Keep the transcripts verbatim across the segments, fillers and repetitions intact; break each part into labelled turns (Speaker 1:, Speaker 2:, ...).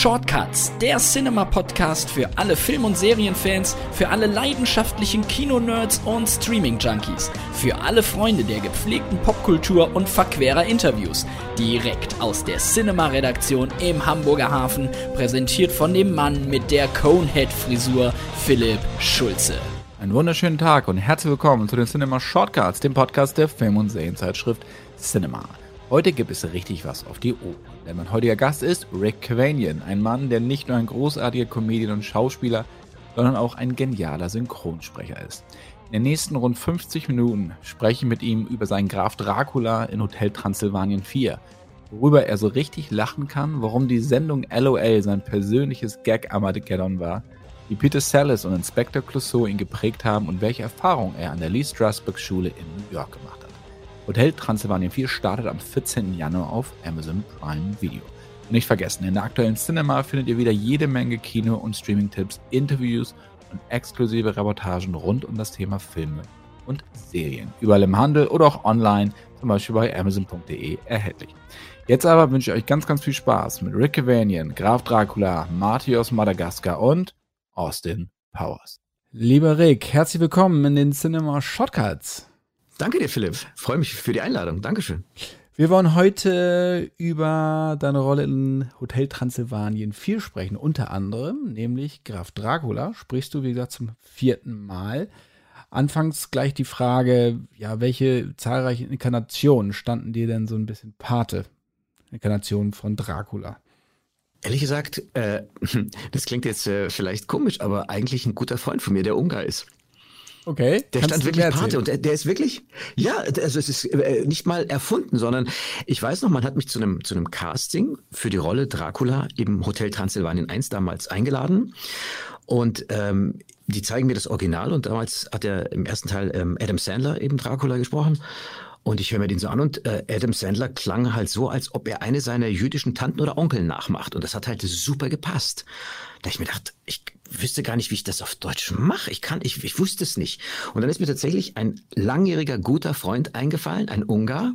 Speaker 1: Shortcuts, der Cinema-Podcast für alle Film- und Serienfans, für alle leidenschaftlichen Kino-Nerds und Streaming-Junkies, für alle Freunde der gepflegten Popkultur und verquerer Interviews. Direkt aus der Cinema-Redaktion im Hamburger Hafen, präsentiert von dem Mann mit der Conehead-Frisur, Philipp Schulze.
Speaker 2: Einen wunderschönen Tag und herzlich willkommen zu den Cinema Shortcuts, dem Podcast der Film- und Serienzeitschrift Cinema. Heute gibt es richtig was auf die Ohren, denn mein heutiger Gast ist Rick Cavanian, ein Mann, der nicht nur ein großartiger Comedian und Schauspieler, sondern auch ein genialer Synchronsprecher ist. In den nächsten rund fünfzig Minuten spreche ich mit ihm über seinen Graf Dracula in Hotel Transylvanien vier, worüber er so richtig lachen kann, warum die Sendung L O L sein persönliches Gag-Armageddon war, wie Peter Sallis und Inspector Clouseau ihn geprägt haben und welche Erfahrungen er an der Lee Strasberg Schule in New York gemacht hat. Hotel Transylvanien vier startet am vierzehnten Januar auf Amazon Prime Video. Und nicht vergessen, in der aktuellen Cinema findet ihr wieder jede Menge Kino- und Streaming-Tipps, Interviews und exklusive Reportagen rund um das Thema Filme und Serien. Überall im Handel oder auch online, zum Beispiel bei amazon punkt de erhältlich. Jetzt aber wünsche ich euch ganz, ganz viel Spaß mit Rick Cavanian, Graf Dracula, Marty aus Madagaskar und Austin Powers. Lieber Rick, herzlich willkommen in den Cinema Shortcuts.
Speaker 3: Danke dir, Philipp. Freue mich für die Einladung. Dankeschön.
Speaker 2: Wir wollen heute über deine Rolle in Hotel Transylvanien vier sprechen. Unter anderem, nämlich Graf Dracula, sprichst du, wie gesagt, zum vierten Mal. Anfangs gleich die Frage, ja, welche zahlreichen Inkarnationen standen dir denn so ein bisschen Pate? Inkarnationen von Dracula.
Speaker 3: Ehrlich gesagt, äh, das klingt jetzt äh, vielleicht komisch, aber eigentlich ein guter Freund von mir, der Ungar ist.
Speaker 2: Okay.
Speaker 3: Der stand wirklich Pate und der, der ist wirklich, ja, also es ist äh, nicht mal erfunden, sondern ich weiß noch, man hat mich zu einem zu einem Casting für die Rolle Dracula im Hotel Transylvanien eins damals eingeladen und ähm, die zeigen mir das Original und damals hat er im ersten Teil ähm, Adam Sandler eben Dracula gesprochen. Und ich höre mir den so an und äh, Adam Sandler klang halt so, als ob er eine seiner jüdischen Tanten oder Onkel nachmacht. Und das hat halt super gepasst. Da ich mir dachte, ich wüsste gar nicht, wie ich das auf Deutsch mache. Ich kann, ich, ich wusste es nicht. Und dann ist mir tatsächlich ein langjähriger, guter Freund eingefallen, ein Ungar.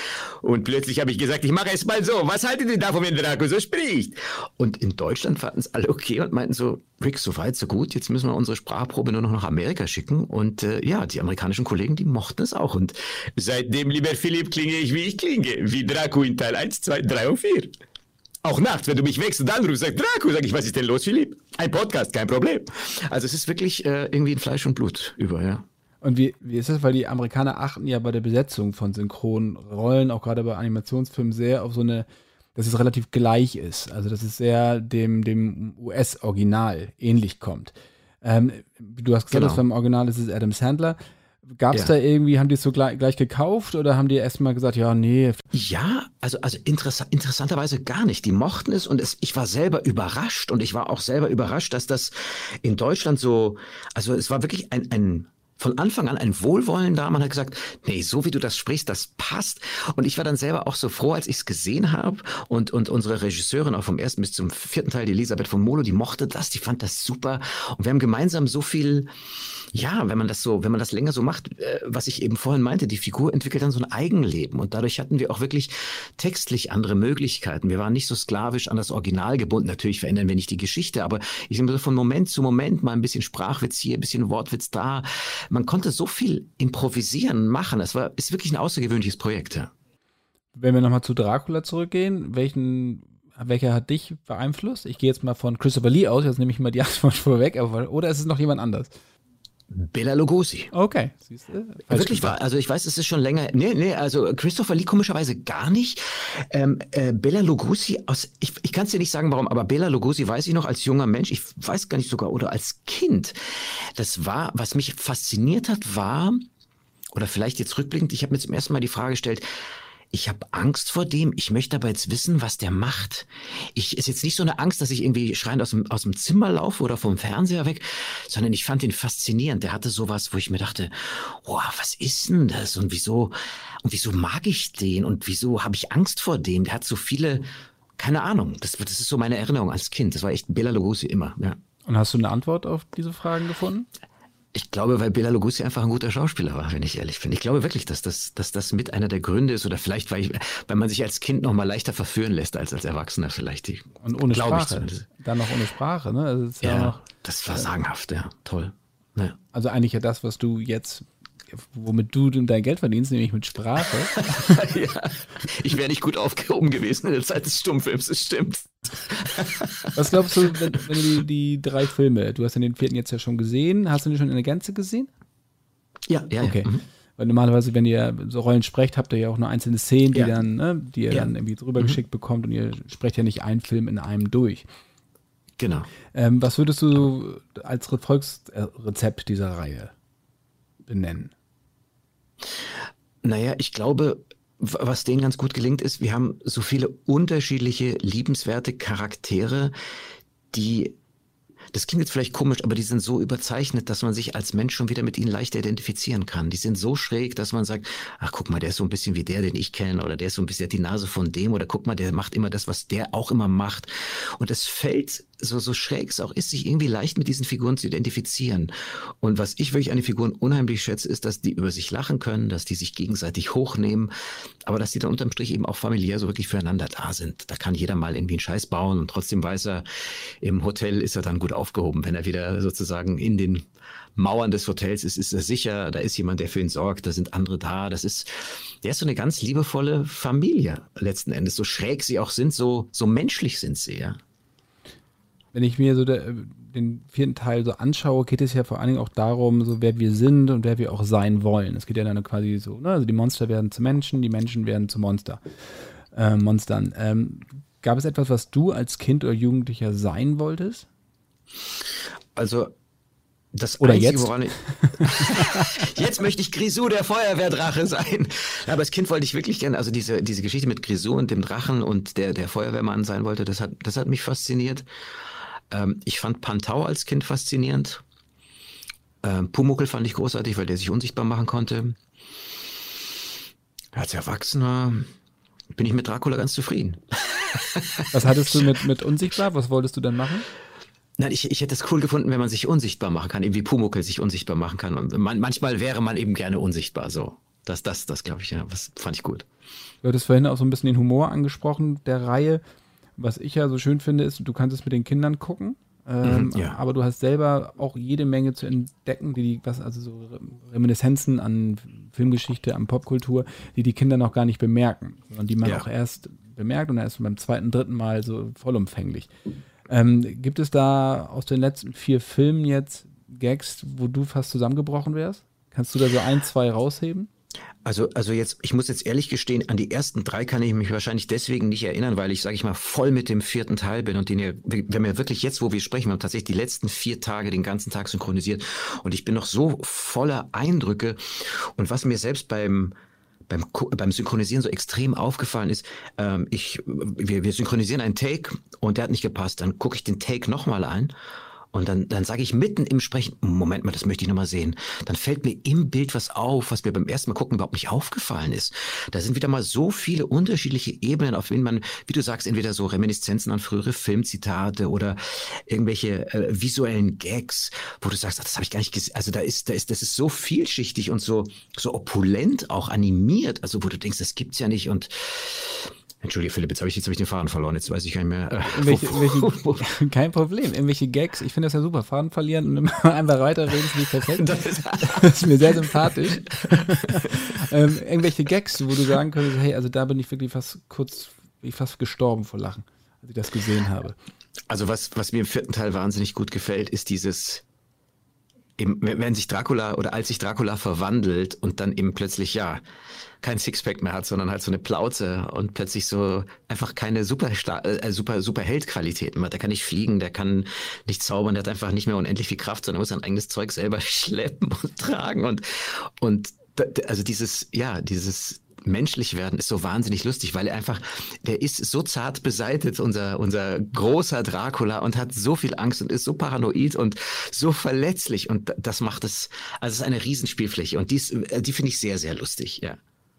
Speaker 3: Und plötzlich habe ich gesagt, ich mache es mal so. Was haltet ihr davon, wenn Draco so spricht? Und in Deutschland fanden es alle okay und meinten so, Rick, so weit, so gut. Jetzt müssen wir unsere Sprachprobe nur noch nach Amerika schicken. Und äh, ja, die amerikanischen Kollegen, die mochten es auch. Und seitdem, lieber Philipp, klinge ich, wie ich klinge. Wie Draco in Teil eins, zwei, drei und vier. Auch nachts, wenn du mich wächst und anrufst, sagst Draco, sag ich, was ist denn los, Philipp? Ein Podcast, kein Problem. Also es ist wirklich äh, irgendwie in Fleisch und Blut über, ja.
Speaker 2: Und wie, wie ist das? Weil die Amerikaner achten ja bei der Besetzung von Synchronrollen, auch gerade bei Animationsfilmen, sehr auf so eine, dass es relativ gleich ist. Also dass es sehr dem, dem U S-Original ähnlich kommt. Ähm, du hast gesagt,
Speaker 3: Genau.
Speaker 2: dass beim Original ist es Adam Sandler. Gab es
Speaker 3: Ja.
Speaker 2: da irgendwie, haben die es so gleich, gleich gekauft oder haben die erstmal gesagt, ja, nee.
Speaker 3: Ja, also, also interessa- interessanterweise gar nicht. Die mochten es und es, ich war selber überrascht und ich war auch selber überrascht, dass das in Deutschland so, also es war wirklich ein, ein von Anfang an ein Wohlwollen da. Man hat gesagt, nee, so wie du das sprichst, das passt. Und ich war dann selber auch so froh, als ich es gesehen habe. Und, und unsere Regisseurin auch vom ersten bis zum vierten Teil, die Elisabeth von Molo, die mochte das, die fand das super. Und wir haben gemeinsam so viel, ja, wenn man das so, wenn man das länger so macht, äh, was ich eben vorhin meinte, die Figur entwickelt dann so ein Eigenleben. Und dadurch hatten wir auch wirklich textlich andere Möglichkeiten. Wir waren nicht so sklavisch an das Original gebunden. Natürlich verändern wir nicht die Geschichte, aber ich sage mal so von Moment zu Moment mal ein bisschen Sprachwitz hier, ein bisschen Wortwitz da. Man konnte so viel improvisieren, machen. Es war, ist wirklich ein außergewöhnliches Projekt. Ja.
Speaker 2: Wenn wir nochmal zu Dracula zurückgehen, welchen, welcher hat dich beeinflusst? Ich gehe jetzt mal von Christopher Lee aus, jetzt nehme ich mal die Antwort vorweg, aber, oder ist es noch jemand anders?
Speaker 3: Bela Lugosi.
Speaker 2: Okay. Siehst du?
Speaker 3: Wirklich wahr. Also ich weiß, es ist schon länger. Nee, nee, also Christopher Lee komischerweise gar nicht. Ähm, äh, Bela Lugosi aus, ich, ich kann es dir nicht sagen, warum, aber Bela Lugosi weiß ich noch als junger Mensch, ich weiß gar nicht sogar, oder als Kind. Das war, was mich fasziniert hat, war, oder vielleicht jetzt rückblickend, ich habe mir zum ersten Mal die Frage gestellt, ich habe Angst vor dem, ich möchte aber jetzt wissen, was der macht. Ich ist jetzt nicht so eine Angst, dass ich irgendwie schreiend aus dem, aus dem Zimmer laufe oder vom Fernseher weg, sondern ich fand ihn faszinierend. Der hatte sowas, wo ich mir dachte, oh, was ist denn das und wieso, und wieso mag ich den und wieso habe ich Angst vor dem? Der hat so viele, keine Ahnung, das, das ist so meine Erinnerung als Kind. Das war echt Bela Lugosi immer, ja.
Speaker 2: Und hast du eine Antwort auf diese Fragen gefunden?
Speaker 3: Ich glaube, weil Bela Lugosi einfach ein guter Schauspieler war, wenn ich ehrlich bin. Ich glaube wirklich, dass das, dass das mit einer der Gründe ist oder vielleicht, weil, ich, weil man sich als Kind noch mal leichter verführen lässt als als Erwachsener vielleicht. Die,
Speaker 4: Und ohne Sprache.
Speaker 3: Ich
Speaker 4: Dann noch ohne Sprache, ne? Also,
Speaker 3: ja,
Speaker 4: ja noch,
Speaker 3: das war sagenhaft, ja, toll. Ja.
Speaker 4: Also eigentlich ja das, was du jetzt, womit du dein Geld verdienst, nämlich mit Sprache.
Speaker 3: Ja, ich wäre nicht gut aufgehoben gewesen in der Zeit des Stummfilms, das stimmt.
Speaker 4: Was glaubst du, wenn, wenn du die, die drei Filme, du hast ja den vierten jetzt ja schon gesehen, hast du den schon in der Gänze gesehen?
Speaker 3: Ja, ja,
Speaker 4: okay.
Speaker 3: Ja. Mhm.
Speaker 4: Weil normalerweise, wenn ihr so Rollen sprecht, habt ihr ja auch nur einzelne Szenen, die
Speaker 3: Ja.
Speaker 4: dann, ne, die ihr
Speaker 3: Ja.
Speaker 4: dann irgendwie drüber geschickt bekommt und ihr sprecht ja nicht einen Film in einem durch.
Speaker 3: Genau.
Speaker 4: Ähm, was würdest du als Erfolgsrezept dieser Reihe benennen?
Speaker 3: Naja, ich glaube, w- was denen ganz gut gelingt, ist, wir haben so viele unterschiedliche, liebenswerte Charaktere, die, das klingt jetzt vielleicht komisch, aber die sind so überzeichnet, dass man sich als Mensch schon wieder mit ihnen leichter identifizieren kann. Die sind so schräg, dass man sagt, ach guck mal, der ist so ein bisschen wie der, den ich kenne, oder der ist so ein bisschen die Nase von dem, oder guck mal, der macht immer das, was der auch immer macht. Und es fällt, so, so schräg es auch ist, sich irgendwie leicht mit diesen Figuren zu identifizieren. Und was ich wirklich an den Figuren unheimlich schätze, ist, dass die über sich lachen können, dass die sich gegenseitig hochnehmen, aber dass die dann unterm Strich eben auch familiär so wirklich füreinander da sind. Da kann jeder mal irgendwie einen Scheiß bauen und trotzdem weiß er, im Hotel ist er dann gut aufgehoben. Wenn er wieder sozusagen in den Mauern des Hotels ist, ist er sicher, da ist jemand, der für ihn sorgt, da sind andere da. Das ist, der ist so eine ganz liebevolle Familie letzten Endes. So schräg sie auch sind, so, so menschlich sind sie, ja.
Speaker 4: Wenn ich mir so der, den vierten Teil so anschaue, geht es ja vor allen Dingen auch darum, so wer wir sind und wer wir auch sein wollen. Es geht ja dann quasi so, ne? Also die Monster werden zu Menschen, die Menschen werden zu Monster, äh, Monstern. Ähm, gab es etwas, was du als Kind oder Jugendlicher sein wolltest?
Speaker 3: Also das
Speaker 4: Oder
Speaker 3: Einzige,
Speaker 4: jetzt?
Speaker 3: woran ich jetzt möchte ich Grisou, der Feuerwehrdrache sein. Aber als Kind wollte ich wirklich gerne, also diese, diese Geschichte mit Grisou und dem Drachen und der, der Feuerwehrmann sein wollte, das hat, das hat mich fasziniert. Ähm, ich fand Pantau als Kind faszinierend. Ähm, Pumuckl fand ich großartig, weil der sich unsichtbar machen konnte. Als Erwachsener bin ich mit Dracula ganz zufrieden.
Speaker 4: Was hattest du mit, mit Unsichtbar? Was wolltest du dann machen?
Speaker 3: Nein, ich, ich hätte es cool gefunden, wenn man sich unsichtbar machen kann, eben wie Pumuckl sich unsichtbar machen kann. Und man, manchmal wäre man eben gerne unsichtbar, so. Das, das, das glaube ich, ja, das fand ich gut.
Speaker 4: Du hattest vorhin auch so ein bisschen den Humor angesprochen der Reihe. Was ich ja so schön finde, ist, du kannst es mit den Kindern gucken, ähm,
Speaker 3: Mhm, ja.
Speaker 4: aber du hast selber auch jede Menge zu entdecken, die, die was also so Reminiszenzen an Filmgeschichte, an Popkultur, die die Kinder noch gar nicht bemerken, sondern die man
Speaker 3: Ja.
Speaker 4: auch erst bemerkt und erst beim zweiten, dritten Mal so vollumfänglich. Ähm, gibt es da aus den letzten vier Filmen jetzt Gags, wo du fast zusammengebrochen wärst? Kannst du da so ein, zwei rausheben?
Speaker 3: Also, also jetzt, ich muss jetzt ehrlich gestehen, an die ersten drei kann ich mich wahrscheinlich deswegen nicht erinnern, weil ich, sage ich mal, voll mit dem vierten Teil bin und den ja, wir haben ja wirklich jetzt, wo wir sprechen, wir haben tatsächlich die letzten vier Tage den ganzen Tag synchronisiert und ich bin noch so voller Eindrücke und was mir selbst beim Beim, beim Synchronisieren so extrem aufgefallen ist, ähm, ich, wir, wir synchronisieren einen Take und der hat nicht gepasst. Dann gucke ich den Take nochmal an und dann, dann sage ich mitten im Sprechen, Moment mal, das möchte ich nochmal sehen. Dann fällt mir im Bild was auf, was mir beim ersten Mal gucken überhaupt nicht aufgefallen ist. Da sind wieder mal so viele unterschiedliche Ebenen, auf denen man, wie du sagst, entweder so Reminiszenzen an frühere Filmzitate oder irgendwelche äh, visuellen Gags, wo du sagst, ach, das habe ich gar nicht gesehen. Also da ist, da ist, das ist so vielschichtig und so, so opulent auch animiert, also wo du denkst, das gibt's ja nicht und Entschuldige, Philipp, jetzt habe ich, jetzt hab ich den Faden verloren, jetzt weiß ich gar nicht mehr. Äh,
Speaker 4: Irgendwelche,
Speaker 3: wo, wo,
Speaker 4: irgendwelche, kein Problem. Irgendwelche Gags, ich finde das ja super. Faden verlieren und immer einfach weiterreden, ist nicht perfekt.
Speaker 3: Das ist,
Speaker 4: Das ist mir sehr sympathisch. ähm, irgendwelche Gags, wo du sagen könntest, hey, also da bin ich wirklich fast kurz, bin ich fast gestorben vor Lachen, als ich das gesehen habe.
Speaker 3: Also was, was mir im vierten Teil wahnsinnig gut gefällt, ist dieses, eben, wenn sich Dracula oder als sich Dracula verwandelt und dann eben plötzlich, ja, kein Sixpack mehr hat, sondern halt so eine Plauze und plötzlich so einfach keine super, äh, super, super Heldqualitäten mehr. Der kann nicht fliegen, der kann nicht zaubern, der hat einfach nicht mehr unendlich viel Kraft, sondern muss sein eigenes Zeug selber schleppen und tragen und, und also dieses, ja, dieses menschlich werden ist so wahnsinnig lustig, weil er einfach, der ist so zart beseitet, unser, unser großer Dracula und hat so viel Angst und ist so paranoid und so verletzlich und das macht es, also es ist eine Riesenspielfläche und dies, die finde ich sehr, sehr lustig, ja.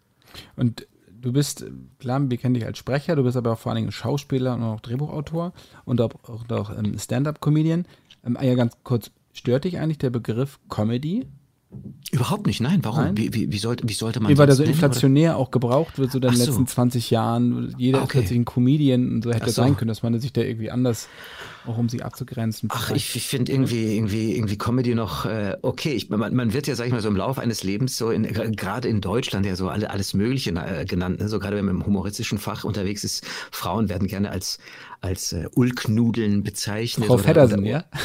Speaker 4: Und du bist, klar, wir kennen dich als Sprecher, du bist aber auch vor allen Dingen Schauspieler und auch Drehbuchautor und auch, auch, auch ähm, Stand-up-Comedian. Ähm, ja, ganz kurz, Stört dich eigentlich der Begriff Comedy?
Speaker 3: Überhaupt nicht, nein. Warum?
Speaker 4: Nein?
Speaker 3: Wie, wie, wie, sollte, wie sollte man
Speaker 4: Wie, weil der
Speaker 3: sonst
Speaker 4: so
Speaker 3: nennen,
Speaker 4: inflationär oder? Auch gebraucht wird, so in den
Speaker 3: Ach so.
Speaker 4: letzten zwanzig Jahren. Jeder
Speaker 3: Ah,
Speaker 4: ist
Speaker 3: okay.
Speaker 4: plötzlich ein Comedian und so hätte
Speaker 3: Ach so.
Speaker 4: sein können, dass man sich da irgendwie anders, auch um sich abzugrenzen.
Speaker 3: Ach, ich, ich finde irgendwie, irgendwie, irgendwie Comedy noch äh, okay. Ich, man, man wird ja, sag ich mal, so im Laufe eines Lebens so in, gerade in Deutschland ja so alle, alles Mögliche äh, genannt. Ne? So gerade wenn man im humoristischen Fach unterwegs ist, Frauen werden gerne als als äh, Ulknudeln bezeichnet.
Speaker 4: Frau
Speaker 3: oder-
Speaker 4: Feddersen,
Speaker 3: oder-
Speaker 4: ja?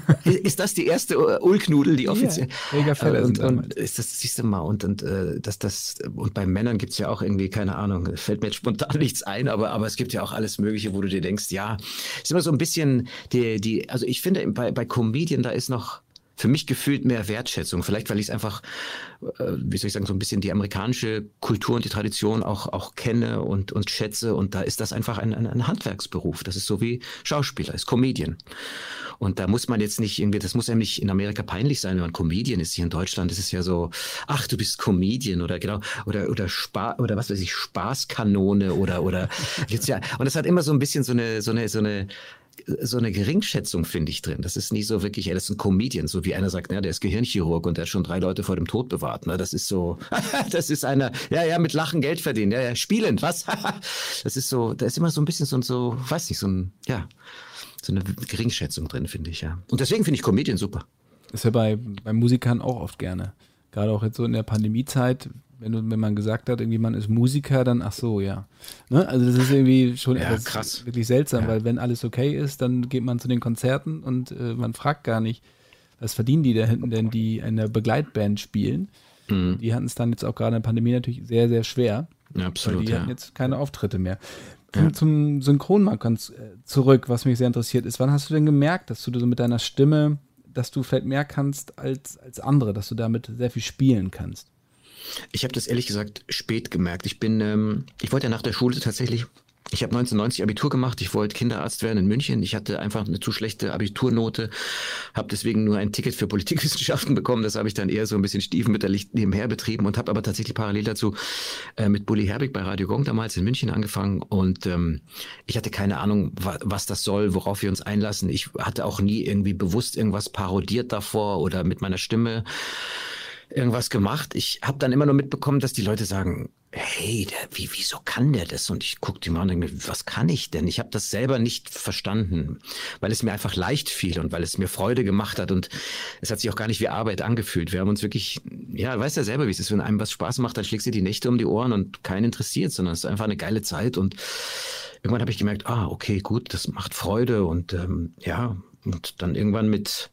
Speaker 3: Ist das die erste äh, Ulknudel, die offiziell?
Speaker 4: Helga Feddersen
Speaker 3: und, und
Speaker 4: damals.
Speaker 3: ist das, siehst du mal, und, und äh, das, das, und bei Männern gibt's ja auch irgendwie, keine Ahnung, fällt mir jetzt spontan nichts ein, aber, aber es gibt ja auch alles Mögliche, wo du dir denkst, ja, ist immer so ein bisschen die, die, also ich finde, bei, bei Comedian, da ist noch für mich gefühlt mehr Wertschätzung. Vielleicht, weil ich es einfach, äh, wie soll ich sagen, so ein bisschen die amerikanische Kultur und die Tradition auch, auch kenne und, und schätze. Und da ist das einfach ein, ein, ein Handwerksberuf. Das ist so wie Schauspieler, ist Comedian. Und da muss man jetzt nicht irgendwie, das muss ja nicht in Amerika peinlich sein, wenn man Comedian ist. Hier in Deutschland ist es ja so, ach, du bist Comedian oder genau, oder, oder Spa, oder was weiß ich, Spaßkanone oder, oder, jetzt ja, und das hat immer so ein bisschen so eine, so eine, so eine, so eine Geringschätzung, finde ich, drin. Das ist nie so wirklich, er ist ein Comedian, so wie einer sagt, ja, der ist Gehirnchirurg und der hat schon drei Leute vor dem Tod bewahrt. Ne? Das ist so, das ist einer, ja, ja, mit Lachen Geld verdienen, ja, ja, spielend, was? Das ist so, da ist immer so ein bisschen so, so, weiß nicht, so ein, ja, so eine Geringschätzung drin, finde ich, ja. Und deswegen finde ich Comedian super.
Speaker 4: Ist ja bei, bei Musikern auch oft gerne. Gerade auch jetzt so in der Pandemiezeit, wenn, du, wenn man gesagt hat, irgendwie man ist Musiker, dann ach so, ja. Ne? Also das ist irgendwie schon
Speaker 3: Ja,
Speaker 4: etwas
Speaker 3: krass.
Speaker 4: wirklich seltsam,
Speaker 3: Ja.
Speaker 4: weil wenn alles okay ist, dann geht man zu den Konzerten und äh, man fragt gar nicht, was verdienen die da hinten denn, die in der Begleitband spielen.
Speaker 3: Mhm.
Speaker 4: Die hatten es dann jetzt auch gerade in der Pandemie natürlich sehr, sehr schwer.
Speaker 3: Ja,
Speaker 4: Weil
Speaker 3: absolut,
Speaker 4: die
Speaker 3: ja.
Speaker 4: hatten jetzt keine Auftritte mehr. Zum,
Speaker 3: Ja.
Speaker 4: zum Synchron mal ganz äh, zurück, was mich sehr interessiert ist. Wann hast du denn gemerkt, dass du so mit deiner Stimme, dass du vielleicht mehr kannst als, als andere, dass du damit sehr viel spielen kannst?
Speaker 3: Ich habe das ehrlich gesagt spät gemerkt. Ich bin, ähm, ich wollte ja nach der Schule tatsächlich, ich habe neunzehnhundertneunzig Abitur gemacht, ich wollte Kinderarzt werden in München. Ich hatte einfach eine zu schlechte Abiturnote, habe deswegen nur ein Ticket für Politikwissenschaften bekommen. Das habe ich dann eher so ein bisschen stiefmütterlich nebenher betrieben und habe aber tatsächlich parallel dazu äh, mit Bully Herbig bei Radio Gong damals in München angefangen. Und ähm, ich hatte keine Ahnung, wa was das soll, worauf wir uns einlassen. Ich hatte auch nie irgendwie bewusst irgendwas parodiert davor oder mit meiner Stimme irgendwas gemacht. Ich habe dann immer nur mitbekommen, dass die Leute sagen, hey, der, wie, wieso kann der das? Und ich gucke die mal an und denke mir, was kann ich denn? Ich habe das selber nicht verstanden, weil es mir einfach leicht fiel und weil es mir Freude gemacht hat und es hat sich auch gar nicht wie Arbeit angefühlt. Wir haben uns wirklich, ja, weißt ja selber, wie es ist, wenn einem was Spaß macht, dann schlägst du die Nächte um die Ohren und keinen interessiert, sondern es ist einfach eine geile Zeit und irgendwann habe ich gemerkt, ah, okay, gut, das macht Freude und ähm, ja, und dann irgendwann mit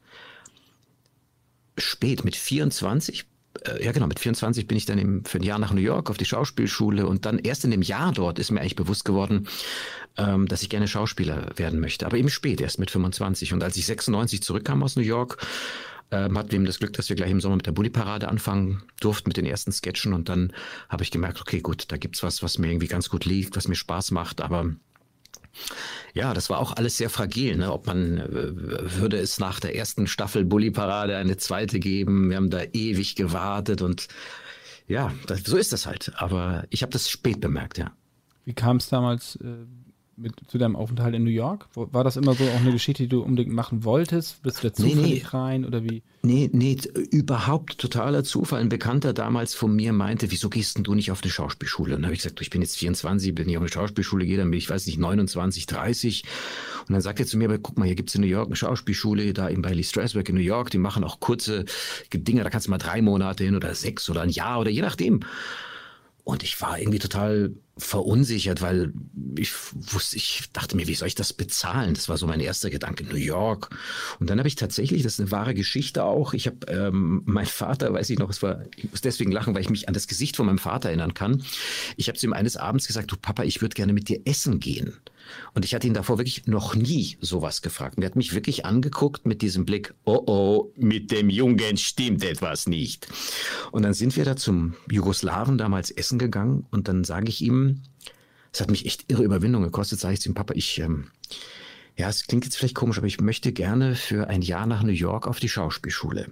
Speaker 3: spät, mit vierundzwanzig, äh, ja genau, mit vierundzwanzig bin ich dann im, für ein Jahr nach New York auf die Schauspielschule und dann erst in dem Jahr dort ist mir eigentlich bewusst geworden, ähm, dass ich gerne Schauspieler werden möchte, aber eben spät, erst mit fünfundzwanzig. Und als ich sechsundneunzig zurückkam aus New York, ähm, hatten wir eben das Glück, dass wir gleich im Sommer mit der Bulli-Parade anfangen durften, mit den ersten Sketchen und dann habe ich gemerkt, okay, gut, da gibt's was, was mir irgendwie ganz gut liegt, was mir Spaß macht, aber ja, das war auch alles sehr fragil, ne? Ob man äh, würde es nach der ersten Staffel Bulli-Parade eine zweite geben. Wir haben da ewig gewartet und ja, das, so ist das halt. Aber ich habe das spät bemerkt, ja.
Speaker 4: Wie kam es damals äh, mit, zu deinem Aufenthalt in New York? Wo- War das immer so auch eine Geschichte, die du unbedingt machen wolltest? Bist du da
Speaker 3: Nee,
Speaker 4: zufällig
Speaker 3: nee.
Speaker 4: rein oder wie?
Speaker 3: Nee, nee, t- überhaupt totaler Zufall. Ein Bekannter damals von mir meinte, wieso gehst denn du nicht auf eine Schauspielschule? Und dann habe ich gesagt, du, ich bin jetzt vierundzwanzig, wenn ich auf eine Schauspielschule gehe, dann bin ich, weiß nicht, neunundzwanzig, dreißig. Und dann sagt er zu mir, aber guck mal, hier gibt's in New York eine Schauspielschule, da eben bei Lee Strasberg in New York, die machen auch kurze Dinge, da kannst du mal drei Monate hin oder sechs oder ein Jahr oder je nachdem. Und ich war irgendwie total verunsichert, weil ich wusste, ich dachte mir, wie soll ich das bezahlen? Das war so mein erster Gedanke, New York. Und dann habe ich tatsächlich, das ist eine wahre Geschichte auch, ich habe, ähm, mein Vater, weiß ich noch, es war, ich muss deswegen lachen, weil ich mich an das Gesicht von meinem Vater erinnern kann. Ich habe zu ihm eines Abends gesagt, du Papa, ich würde gerne mit dir essen gehen. Und ich hatte ihn davor wirklich noch nie sowas gefragt. Und er hat mich wirklich angeguckt mit diesem Blick, oh oh, mit dem Jungen stimmt etwas nicht. Und dann sind wir da zum Jugoslawen damals essen gegangen und dann sage ich ihm, es hat mich echt irre Überwindung gekostet, sage ich zu ihm, Papa, ich, ähm, ja, es klingt jetzt vielleicht komisch, aber ich möchte gerne für ein Jahr nach New York auf die Schauspielschule.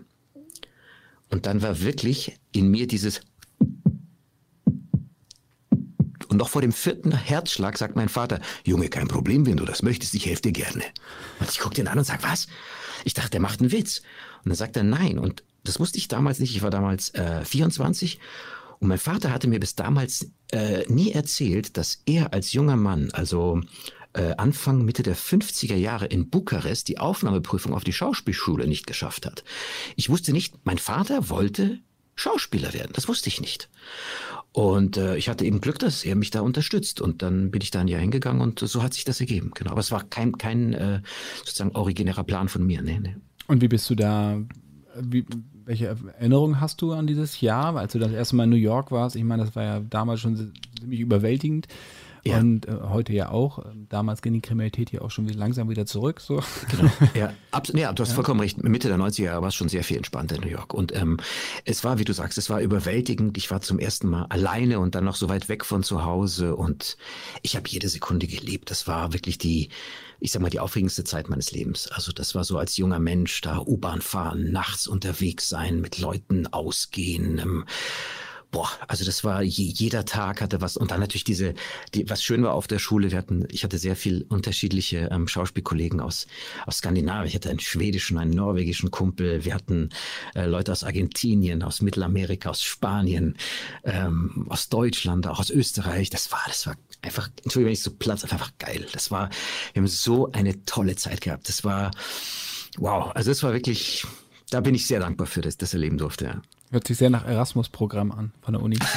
Speaker 3: Und dann war wirklich in mir dieses Und noch vor dem vierten Herzschlag sagt mein Vater, Junge, kein Problem, wenn du das möchtest, ich helfe dir gerne. Und ich gucke den an und sage, was? Ich dachte, der macht einen Witz. Und dann sagt er, nein. Und das wusste ich damals nicht. Ich war damals äh, vierundzwanzig. Und mein Vater hatte mir bis damals äh, nie erzählt, dass er als junger Mann, also äh, Anfang, Mitte der fünfziger Jahre in Bukarest die Aufnahmeprüfung auf die Schauspielschule nicht geschafft hat. Ich wusste nicht, mein Vater wollte Schauspieler werden. Das wusste ich nicht. Und äh, ich hatte eben Glück, dass er mich da unterstützt. Und dann bin ich da ein Jahr hingegangen und so hat sich das ergeben. Genau. Aber es war kein, kein äh, sozusagen originärer Plan von mir. Nee, nee.
Speaker 4: Und wie bist du da, wie, welche Erinnerungen hast du an dieses Jahr, als du das erste Mal in New York warst? Ich meine, das war ja damals schon ziemlich überwältigend. Ja. Und äh, heute ja auch. Damals ging die Kriminalität ja auch schon wieder langsam wieder zurück. So.
Speaker 3: Genau. Ja, absolut. Ja, du hast ja. vollkommen recht. Mitte der neunziger Jahre war es schon sehr viel entspannter in New York. Und ähm, es war, wie du sagst, es war überwältigend. Ich war zum ersten Mal alleine und dann noch so weit weg von zu Hause. Und ich habe jede Sekunde gelebt. Das war wirklich die, ich sag mal, die aufregendste Zeit meines Lebens. Also das war so als junger Mensch da U-Bahn fahren, nachts unterwegs sein, mit Leuten ausgehen. Ähm, Boah, also das war, je, jeder Tag hatte was. Und dann natürlich diese, die, was schön war auf der Schule, wir hatten, ich hatte sehr viel unterschiedliche ähm, Schauspielkollegen aus, aus Skandinavien. Ich hatte einen schwedischen, einen norwegischen Kumpel. Wir hatten äh, Leute aus Argentinien, aus Mittelamerika, aus Spanien, ähm, aus Deutschland, auch aus Österreich. Das war, das war einfach, Entschuldigung, wenn ich so platz, einfach geil. Das war, wir haben so eine tolle Zeit gehabt. Das war, wow, also das war wirklich, da bin ich sehr dankbar für, dass ich das erleben durfte, ja.
Speaker 4: Hört sich sehr nach Erasmus-Programm an von der Uni.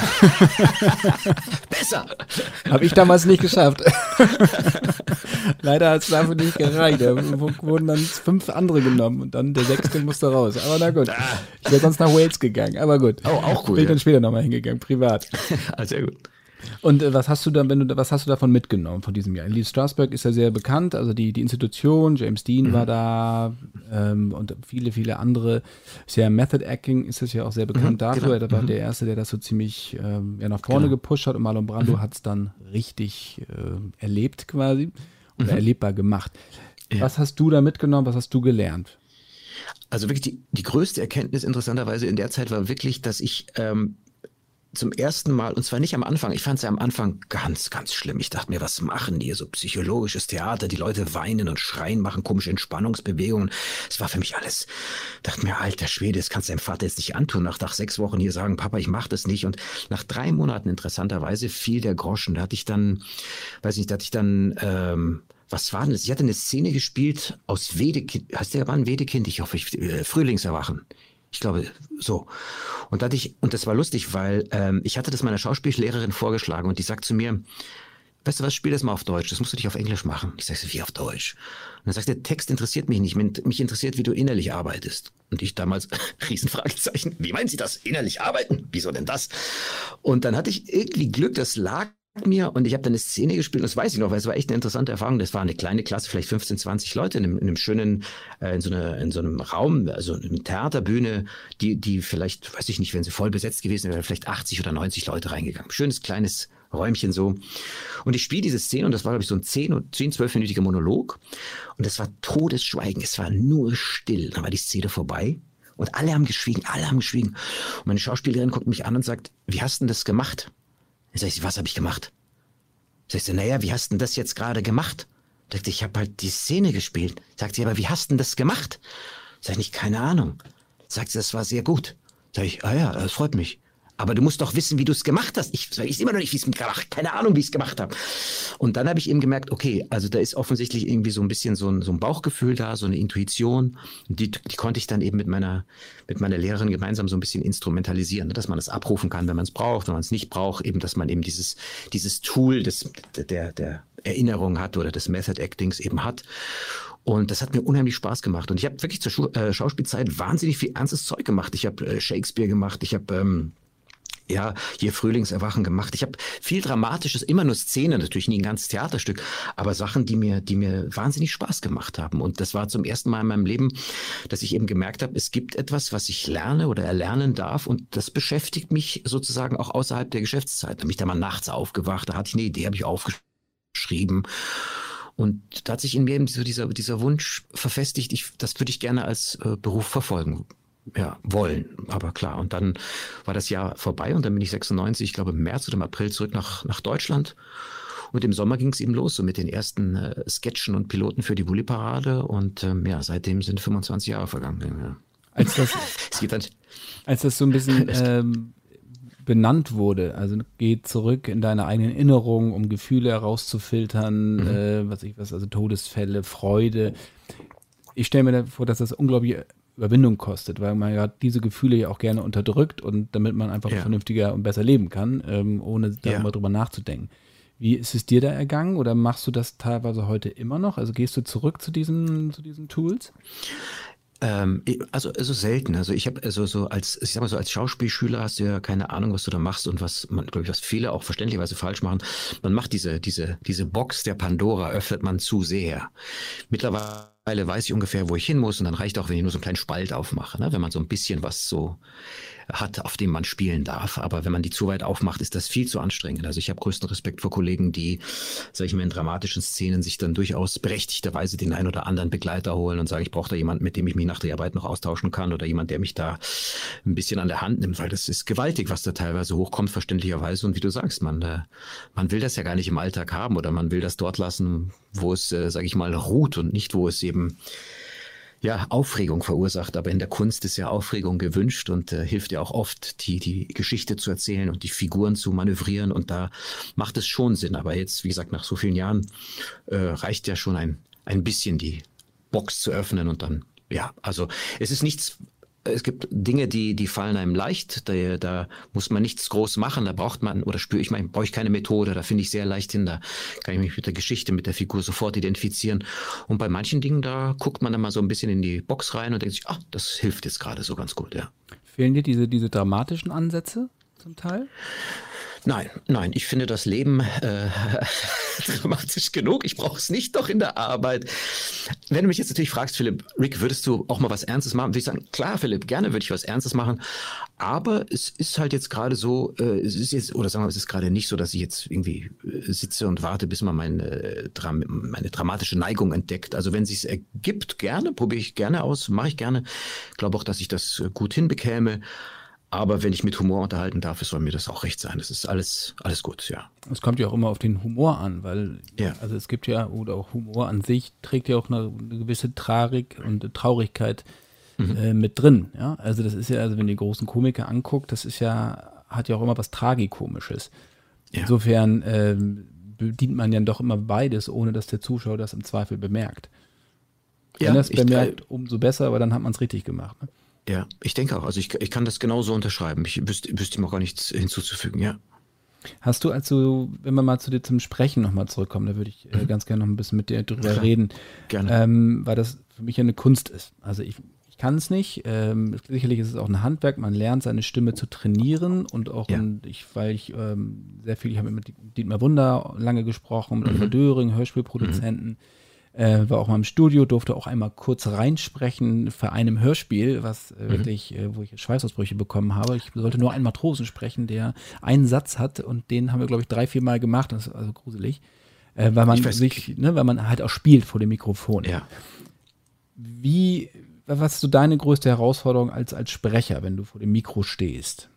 Speaker 3: Besser!
Speaker 4: Habe ich damals nicht geschafft. Leider hat es dafür nicht gereicht. Da wurden dann fünf andere genommen und dann der sechste musste raus. Aber na gut. Ich wäre sonst nach Wales gegangen. Aber gut.
Speaker 3: Oh, auch gut.
Speaker 4: Bin ich dann später nochmal hingegangen, privat.
Speaker 3: Sehr gut.
Speaker 4: Und äh, was hast du dann, wenn du, was hast du davon mitgenommen von diesem Jahr? Lee Strasberg ist ja sehr bekannt, also die, die Institution, James Dean mhm. war da ähm, und viele, viele andere. Sehr Method Acting ist das ja auch sehr bekannt mhm, dafür. Genau. Er war mhm. der Erste, der das so ziemlich ähm, ja, nach vorne genau. gepusht hat und Marlon Brando mhm. hat es dann richtig äh, erlebt quasi oder mhm. erlebbar gemacht. Ja. Was hast du da mitgenommen, was hast du gelernt?
Speaker 3: Also wirklich die, die größte Erkenntnis interessanterweise in der Zeit war wirklich, dass ich ähm, zum ersten Mal, und zwar nicht am Anfang, ich fand es ja am Anfang ganz, ganz schlimm. Ich dachte mir, was machen die? So psychologisches Theater, die Leute weinen und schreien, machen komische Entspannungsbewegungen. Es war für mich alles, dachte mir, alter Schwede, das kannst du deinem Vater jetzt nicht antun. Nach, nach sechs Wochen hier sagen, Papa, ich mach das nicht. Und nach drei Monaten interessanterweise fiel der Groschen. Da hatte ich dann, weiß nicht, da hatte ich dann, ähm, was war denn das? Ich hatte eine Szene gespielt aus Wedekind, heißt der Mann Wedekind? Ich hoffe, ich, äh, Frühlingserwachen. Ich glaube, so. Und, da ich, und das war lustig, weil ähm, ich hatte das meiner Schauspiellehrerin vorgeschlagen und die sagt zu mir, weißt du was, spiel das mal auf Deutsch, das musst du nicht auf Englisch machen. Ich sage, wie auf Deutsch? Und dann sagt der Text interessiert mich nicht, mich interessiert, wie du innerlich arbeitest. Und ich damals, Riesenfragezeichen, wie meinen Sie das, innerlich arbeiten? Wieso denn das? Und dann hatte ich irgendwie Glück, das lag mir und ich habe dann eine Szene gespielt, das weiß ich noch, weil es war echt eine interessante Erfahrung. Das war eine kleine Klasse, vielleicht fünfzehn, zwanzig Leute in einem, in einem schönen, äh, in so einer, in so einem Raum, also eine Theaterbühne, die, die vielleicht, weiß ich nicht, wenn sie voll besetzt gewesen wäre, vielleicht achtzig oder neunzig Leute reingegangen. Schönes kleines Räumchen so. Und ich spiele diese Szene und das war, glaube ich, so ein zehn, zwölfminütiger Monolog und es war Todesschweigen, es war nur still. Dann war die Szene vorbei und alle haben geschwiegen, alle haben geschwiegen. Und meine Schauspielerin guckt mich an und sagt, wie hast du denn das gemacht? Dann sag ich, was habe ich gemacht? Sagt sie, naja, wie hast du denn das jetzt gerade gemacht? Sagt sie, ich habe halt die Szene gespielt. Sagt sie, aber wie hast du denn das gemacht? Sag ich, keine Ahnung. Sagt sie, das war sehr gut. Sag ich, ah ja, das freut mich. Aber du musst doch wissen, wie du es gemacht hast. Ich weiß immer noch nicht, wie ich es gemacht habe. Keine Ahnung, wie ich es gemacht habe. Und dann habe ich eben gemerkt, okay, also da ist offensichtlich irgendwie so ein bisschen so ein, so ein Bauchgefühl da, so eine Intuition. Und die, die konnte ich dann eben mit meiner, mit meiner Lehrerin gemeinsam so ein bisschen instrumentalisieren, dass man das abrufen kann, wenn man es braucht, wenn man es nicht braucht. Eben, dass man eben dieses, dieses Tool des, der, der Erinnerung hat oder des Method Actings eben hat. Und das hat mir unheimlich Spaß gemacht. Und ich habe wirklich zur Schu- äh, Schauspielzeit wahnsinnig viel ernstes Zeug gemacht. Ich habe äh, Shakespeare gemacht, ich habe ähm, ja, hier Frühlingserwachen gemacht. Ich habe viel Dramatisches, immer nur Szenen, natürlich nie ein ganzes Theaterstück, aber Sachen, die mir, die mir wahnsinnig Spaß gemacht haben. Und das war zum ersten Mal in meinem Leben, dass ich eben gemerkt habe, es gibt etwas, was ich lerne oder erlernen darf und das beschäftigt mich sozusagen auch außerhalb der Geschäftszeit. Da bin ich da mal nachts aufgewacht, da hatte ich eine Idee, habe ich aufgeschrieben. Und da hat sich in mir eben so dieser, dieser Wunsch verfestigt, ich, das würde ich gerne als äh, Beruf verfolgen. ja, wollen. Aber klar, und dann war das Jahr vorbei und dann bin ich sechsundneunzig, ich glaube im März oder im April zurück nach, nach Deutschland. Und im Sommer ging es eben los, so mit den ersten äh, Sketchen und Piloten für die Bulli-Parade. Und ähm, ja, seitdem sind fünfundzwanzig Jahre vergangen. Ja.
Speaker 4: Als das,
Speaker 3: es geht dann,
Speaker 4: als das so ein bisschen ähm, benannt wurde, also geht zurück in deine eigenen Erinnerungen, um Gefühle herauszufiltern, mhm. äh, was ich was, also Todesfälle, Freude. Ich stelle mir vor, dass das unglaubliche Überwindung kostet, weil man ja diese Gefühle ja auch gerne unterdrückt und damit man einfach ja. vernünftiger und besser leben kann, ähm, ohne darüber ja. drüber nachzudenken. Wie ist es dir da ergangen oder machst du das teilweise heute immer noch? Also gehst du zurück zu diesen, zu diesen Tools?
Speaker 3: Ähm, also, also selten. Also ich habe also so als, ich sag mal so als Schauspielschüler hast du ja keine Ahnung, was du da machst und was man, glaube ich, was viele auch verständlicherweise falsch machen. Man macht diese, diese, diese Box der Pandora öffnet man zu sehr. Mittlerweile weiß ich ungefähr, wo ich hin muss und dann reicht auch, wenn ich nur so einen kleinen Spalt aufmache, ne? Wenn man so ein bisschen was so hat, auf dem man spielen darf. Aber wenn man die zu weit aufmacht, ist das viel zu anstrengend. Also ich habe größten Respekt vor Kollegen, die, sag ich mal, in dramatischen Szenen sich dann durchaus berechtigterweise den ein oder anderen Begleiter holen und sagen, ich brauche da jemanden, mit dem ich mich nach der Arbeit noch austauschen kann oder jemand, der mich da ein bisschen an der Hand nimmt, weil das ist gewaltig, was da teilweise hochkommt, verständlicherweise. Und wie du sagst, man, äh, man will das ja gar nicht im Alltag haben oder man will das dort lassen, wo es, äh, sag ich mal, ruht und nicht, wo es eben ja, Aufregung verursacht, aber in der Kunst ist ja Aufregung gewünscht und äh, hilft ja auch oft, die, die Geschichte zu erzählen und die Figuren zu manövrieren und da macht es schon Sinn. Aber jetzt, wie gesagt, nach so vielen Jahren äh, reicht ja schon ein, ein bisschen die Box zu öffnen und dann, ja, also es ist nichts. Es gibt Dinge, die, die fallen einem leicht, da, da muss man nichts groß machen, da braucht man, oder spüre ich mal, brauche ich keine Methode, da finde ich sehr leicht hin, da kann ich mich mit der Geschichte, mit der Figur sofort identifizieren. Und bei manchen Dingen, da guckt man dann mal so ein bisschen in die Box rein und denkt sich, ah, das hilft jetzt gerade so ganz gut, ja.
Speaker 4: Fehlen dir diese, diese dramatischen Ansätze zum Teil?
Speaker 3: Nein, nein, ich finde das Leben äh, dramatisch genug. Ich brauche es nicht doch in der Arbeit. Wenn du mich jetzt natürlich fragst, Philipp, Rick, würdest du auch mal was Ernstes machen? Würde ich sagen, klar, Philipp, gerne würde ich was Ernstes machen. Aber es ist halt jetzt gerade so, äh, es ist jetzt, oder sagen wir, es ist gerade nicht so, dass ich jetzt irgendwie äh, sitze und warte, bis man meine, äh, Dram- meine dramatische Neigung entdeckt. Also wenn es sich ergibt, gerne, probiere ich gerne aus, mache ich gerne. Ich glaube auch, dass ich das gut hinbekäme. Aber wenn ich mit Humor unterhalten darf, soll mir das auch recht sein. Das ist alles, alles gut, ja.
Speaker 4: Es kommt ja auch immer auf den Humor an, weil ja. also es gibt ja, oder auch Humor an sich trägt ja auch eine, eine gewisse Tragik und Traurigkeit mhm. äh, mit drin. Ja? Also das ist ja, also wenn ihr großen Komiker anguckt, das ist ja, hat ja auch immer was Tragikomisches. Ja. Insofern ähm, bedient man ja doch immer beides, ohne dass der Zuschauer das im Zweifel bemerkt. Wenn ja, er es bemerkt, umso besser, aber dann hat man es richtig gemacht. Ne?
Speaker 3: Ja, ich denke auch. Also ich, ich kann das genauso unterschreiben. Ich wüsste, wüsste ihm auch gar nichts hinzuzufügen, ja.
Speaker 4: Hast du also, wenn wir mal zu dir zum Sprechen nochmal zurückkommen, da würde ich äh, ganz gerne noch ein bisschen mit dir drüber ja, reden.
Speaker 3: Gerne.
Speaker 4: Ähm, weil das für mich ja eine Kunst ist. Also ich, ich kann es nicht. Ähm, sicherlich ist es auch ein Handwerk. Man lernt, seine Stimme zu trainieren und auch, ja. in, ich, weil ich ähm, sehr viel, ich habe mit Dietmar Wunder lange gesprochen, mit Oliver mhm. Döring, Hörspielproduzenten. Mhm. Äh, war auch mal im Studio, durfte auch einmal kurz reinsprechen für einem Hörspiel, was äh, mhm. wirklich, äh, wo ich Schweißausbrüche bekommen habe. Ich sollte nur einen Matrosen sprechen, der einen Satz hat und den haben wir, glaube ich, drei, vier Mal gemacht. Das ist also gruselig. Äh, weil man sich, ne, weil man halt auch spielt vor dem Mikrofon.
Speaker 3: Ja.
Speaker 4: Wie, was ist so deine größte Herausforderung als, als Sprecher, wenn du vor dem Mikro stehst?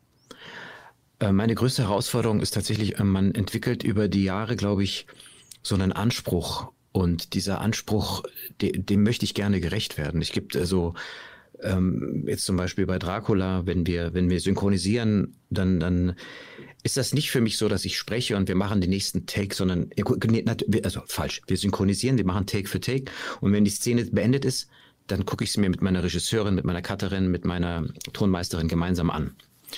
Speaker 3: Äh, meine größte Herausforderung ist tatsächlich, äh, man entwickelt über die Jahre, glaube ich, so einen Anspruch. Und dieser Anspruch, dem, dem möchte ich gerne gerecht werden. Es gibt also ähm, jetzt zum Beispiel bei Dracula, wenn wir, wenn wir synchronisieren, dann, dann ist das nicht für mich so, dass ich spreche und wir machen den nächsten Take, sondern, also falsch, wir synchronisieren, wir machen Take für Take und wenn die Szene beendet ist, dann gucke ich es mir mit meiner Regisseurin, mit meiner Cutterin, mit meiner Tonmeisterin gemeinsam an.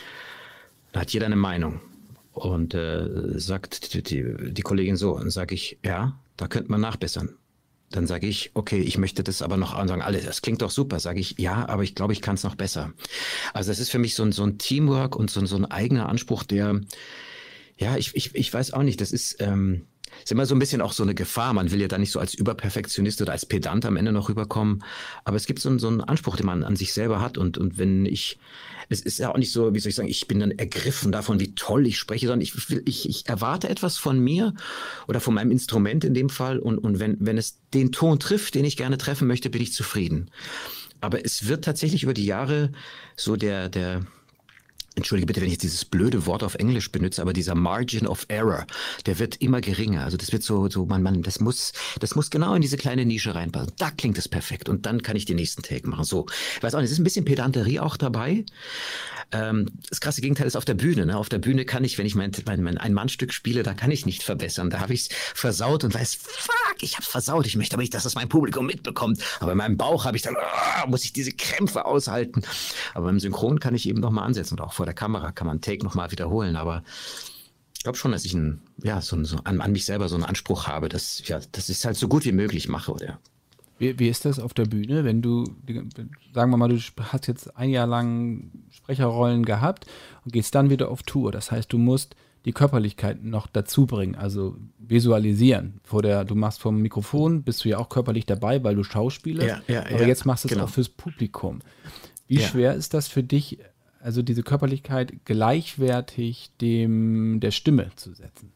Speaker 3: Da hat jeder eine Meinung und äh, sagt die, die, die Kollegin so, und sage ich, ja, da könnte man nachbessern. Dann sage ich, okay, ich möchte das aber noch sagen, alle, das klingt doch super. Sage ich, ja, aber ich glaube, ich kann es noch besser. Also das ist für mich so ein, so ein Teamwork und so, so ein eigener Anspruch, der, ja, ich, ich, ich weiß auch nicht, das ist, ähm, ist immer so ein bisschen auch so eine Gefahr. Man will ja da nicht so als Überperfektionist oder als Pedant am Ende noch rüberkommen. Aber es gibt so einen, so einen Anspruch, den man an sich selber hat. Und, und wenn ich, es ist ja auch nicht so, wie soll ich sagen, ich bin dann ergriffen davon, wie toll ich spreche, sondern ich will, ich, ich erwarte etwas von mir oder von meinem Instrument in dem Fall. Und, und wenn, wenn es den Ton trifft, den ich gerne treffen möchte, bin ich zufrieden. aber es wird tatsächlich über die Jahre so der, der, entschuldige bitte, wenn ich jetzt dieses blöde Wort auf Englisch benutze, aber dieser Margin of Error, der wird immer geringer. Also das wird so, so man, man, das muss, das muss genau in diese kleine Nische reinpassen. Da klingt es perfekt und dann kann ich den nächsten Take machen. So, ich weiß auch nicht, es ist ein bisschen Pedanterie auch dabei. Ähm, das krasse Gegenteil ist auf der Bühne. Ne? Auf der Bühne kann ich, wenn ich mein, mein, mein Ein-Mann-Stück spiele, da kann ich nicht verbessern. Da habe ich es versaut und weiß, fuck, ich habe es versaut. Ich möchte aber nicht, dass das mein Publikum mitbekommt. Aber in meinem Bauch habe ich dann, oh, muss ich diese Krämpfe aushalten. Aber beim Synchron kann ich eben noch mal ansetzen und auch vor der Kamera kann man Take nochmal wiederholen, aber ich glaube schon, dass ich ein, ja, so, so an, an mich selber so einen Anspruch habe, dass, ja, dass ich es halt so gut wie möglich mache, oder?
Speaker 4: Wie, wie ist das auf der Bühne, wenn du, sagen wir mal, du hast jetzt ein Jahr lang Sprecherrollen gehabt und gehst dann wieder auf Tour, das heißt, du musst die Körperlichkeit noch dazu bringen, also visualisieren. Vor der, du machst vom Mikrofon, bist du ja auch körperlich dabei, weil du schauspielerst,
Speaker 3: ja, ja,
Speaker 4: aber
Speaker 3: ja,
Speaker 4: jetzt machst du es
Speaker 3: genau.
Speaker 4: auch fürs Publikum. Wie
Speaker 3: Ja.
Speaker 4: schwer ist das für dich, also diese Körperlichkeit gleichwertig dem der Stimme zu setzen?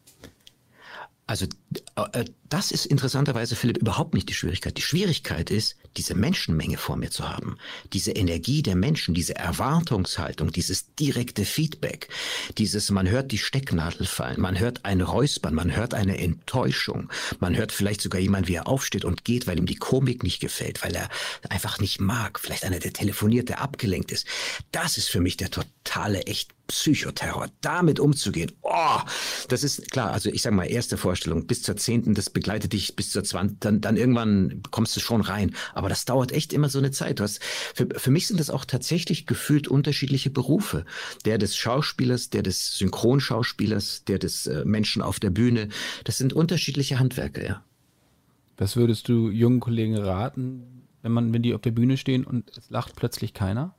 Speaker 3: Also äh, das ist interessanterweise, Philipp, überhaupt nicht die Schwierigkeit. Die Schwierigkeit ist, diese Menschenmenge vor mir zu haben. Diese Energie der Menschen, diese Erwartungshaltung, dieses direkte Feedback, dieses, man hört die Stecknadel fallen, man hört ein Räuspern, man hört eine Enttäuschung, man hört vielleicht sogar jemand, wie er aufsteht und geht, weil ihm die Komik nicht gefällt, weil er einfach nicht mag. Vielleicht einer, der telefoniert, der abgelenkt ist. Das ist für mich der totale, echt Psychoterror. Damit umzugehen, oh, das ist klar, also ich sage mal, erste Vorstellung, bis zur zehnten, das begleitet dich bis zur zwanzigsten, dann, dann irgendwann kommst du schon rein. Aber das dauert echt immer so eine Zeit. Du hast, für, für mich sind das auch tatsächlich gefühlt unterschiedliche Berufe. Der des Schauspielers, der des Synchronschauspielers, der des äh, Menschen auf der Bühne. Das sind unterschiedliche Handwerke, ja.
Speaker 4: Was würdest du jungen Kollegen raten, wenn man, wenn die auf der Bühne stehen und es lacht plötzlich keiner?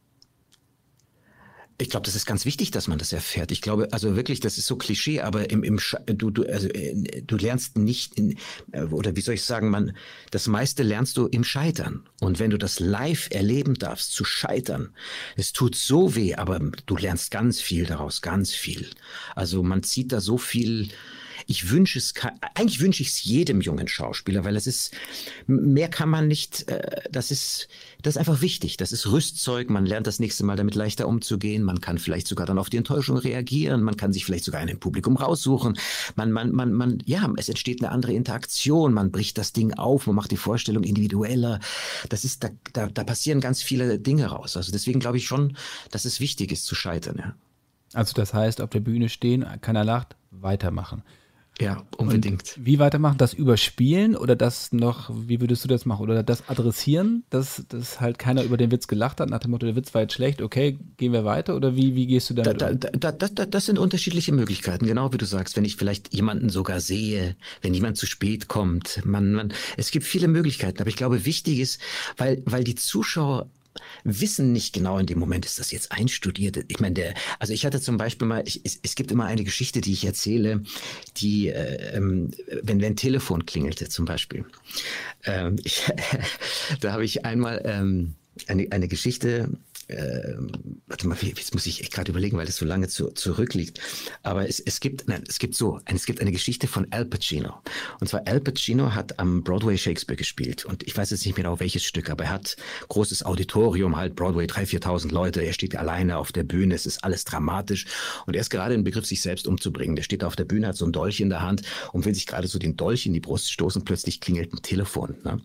Speaker 3: Ich glaube, das ist ganz wichtig, dass man das erfährt. Ich glaube, also wirklich, das ist so Klischee, aber im, im Sch- du, du, also, äh, du lernst nicht, in, äh, oder wie soll ich sagen, man, das meiste lernst du im Scheitern. Und wenn du das live erleben darfst, zu scheitern, es tut so weh, aber du lernst ganz viel daraus, ganz viel. Also man zieht da so viel. Ich wünsche es, eigentlich wünsche ich es jedem jungen Schauspieler, weil es ist, mehr kann man nicht, das ist, das ist einfach wichtig. Das ist Rüstzeug, man lernt das nächste Mal damit leichter umzugehen, man kann vielleicht sogar dann auf die Enttäuschung reagieren, man kann sich vielleicht sogar ein Publikum raussuchen, man, man, man, man, ja, es entsteht eine andere Interaktion, man bricht das Ding auf, man macht die Vorstellung individueller. Das ist, da, da, da passieren ganz viele Dinge raus. Also deswegen glaube ich schon, dass es wichtig ist zu scheitern, ja.
Speaker 4: Also das heißt, auf der Bühne stehen, keiner lacht, weitermachen.
Speaker 3: Ja, unbedingt.
Speaker 4: Und wie weitermachen? Das überspielen oder das noch, wie würdest du das machen? Oder das adressieren, dass, dass halt keiner über den Witz gelacht hat, nach dem Motto, der Witz war jetzt schlecht, okay, gehen wir weiter? Oder wie, wie gehst du damit
Speaker 3: da,
Speaker 4: um?
Speaker 3: da, da, da, da, das sind unterschiedliche Möglichkeiten, genau wie du sagst. Wenn ich vielleicht jemanden sogar sehe, wenn jemand zu spät kommt, man, man, es gibt viele Möglichkeiten. Aber ich glaube, wichtig ist, weil, weil die Zuschauer wissen nicht genau in dem Moment, ist das jetzt einstudiert. Ich meine, der, also ich hatte zum Beispiel mal, ich, es, es gibt immer eine Geschichte, die ich erzähle, die, äh, ähm, wenn, wenn ein Telefon klingelte zum Beispiel. Ähm, ich, da habe ich einmal ähm, eine, eine Geschichte, äh, warte mal, jetzt muss ich echt gerade überlegen, weil das so lange zu, zurückliegt. Aber es, es gibt, nein, es gibt so, es gibt eine Geschichte von Al Pacino. Und zwar Al Pacino hat am Broadway Shakespeare gespielt. Und ich weiß jetzt nicht genau welches Stück, aber er hat großes Auditorium, halt Broadway, dreitausend, viertausend Leute. Er steht alleine auf der Bühne. Es ist alles dramatisch. Und er ist gerade im Begriff, sich selbst umzubringen. Der steht da auf der Bühne, hat so einen Dolch in der Hand und will sich gerade so den Dolch in die Brust stoßen. Plötzlich klingelt ein Telefon. Ne?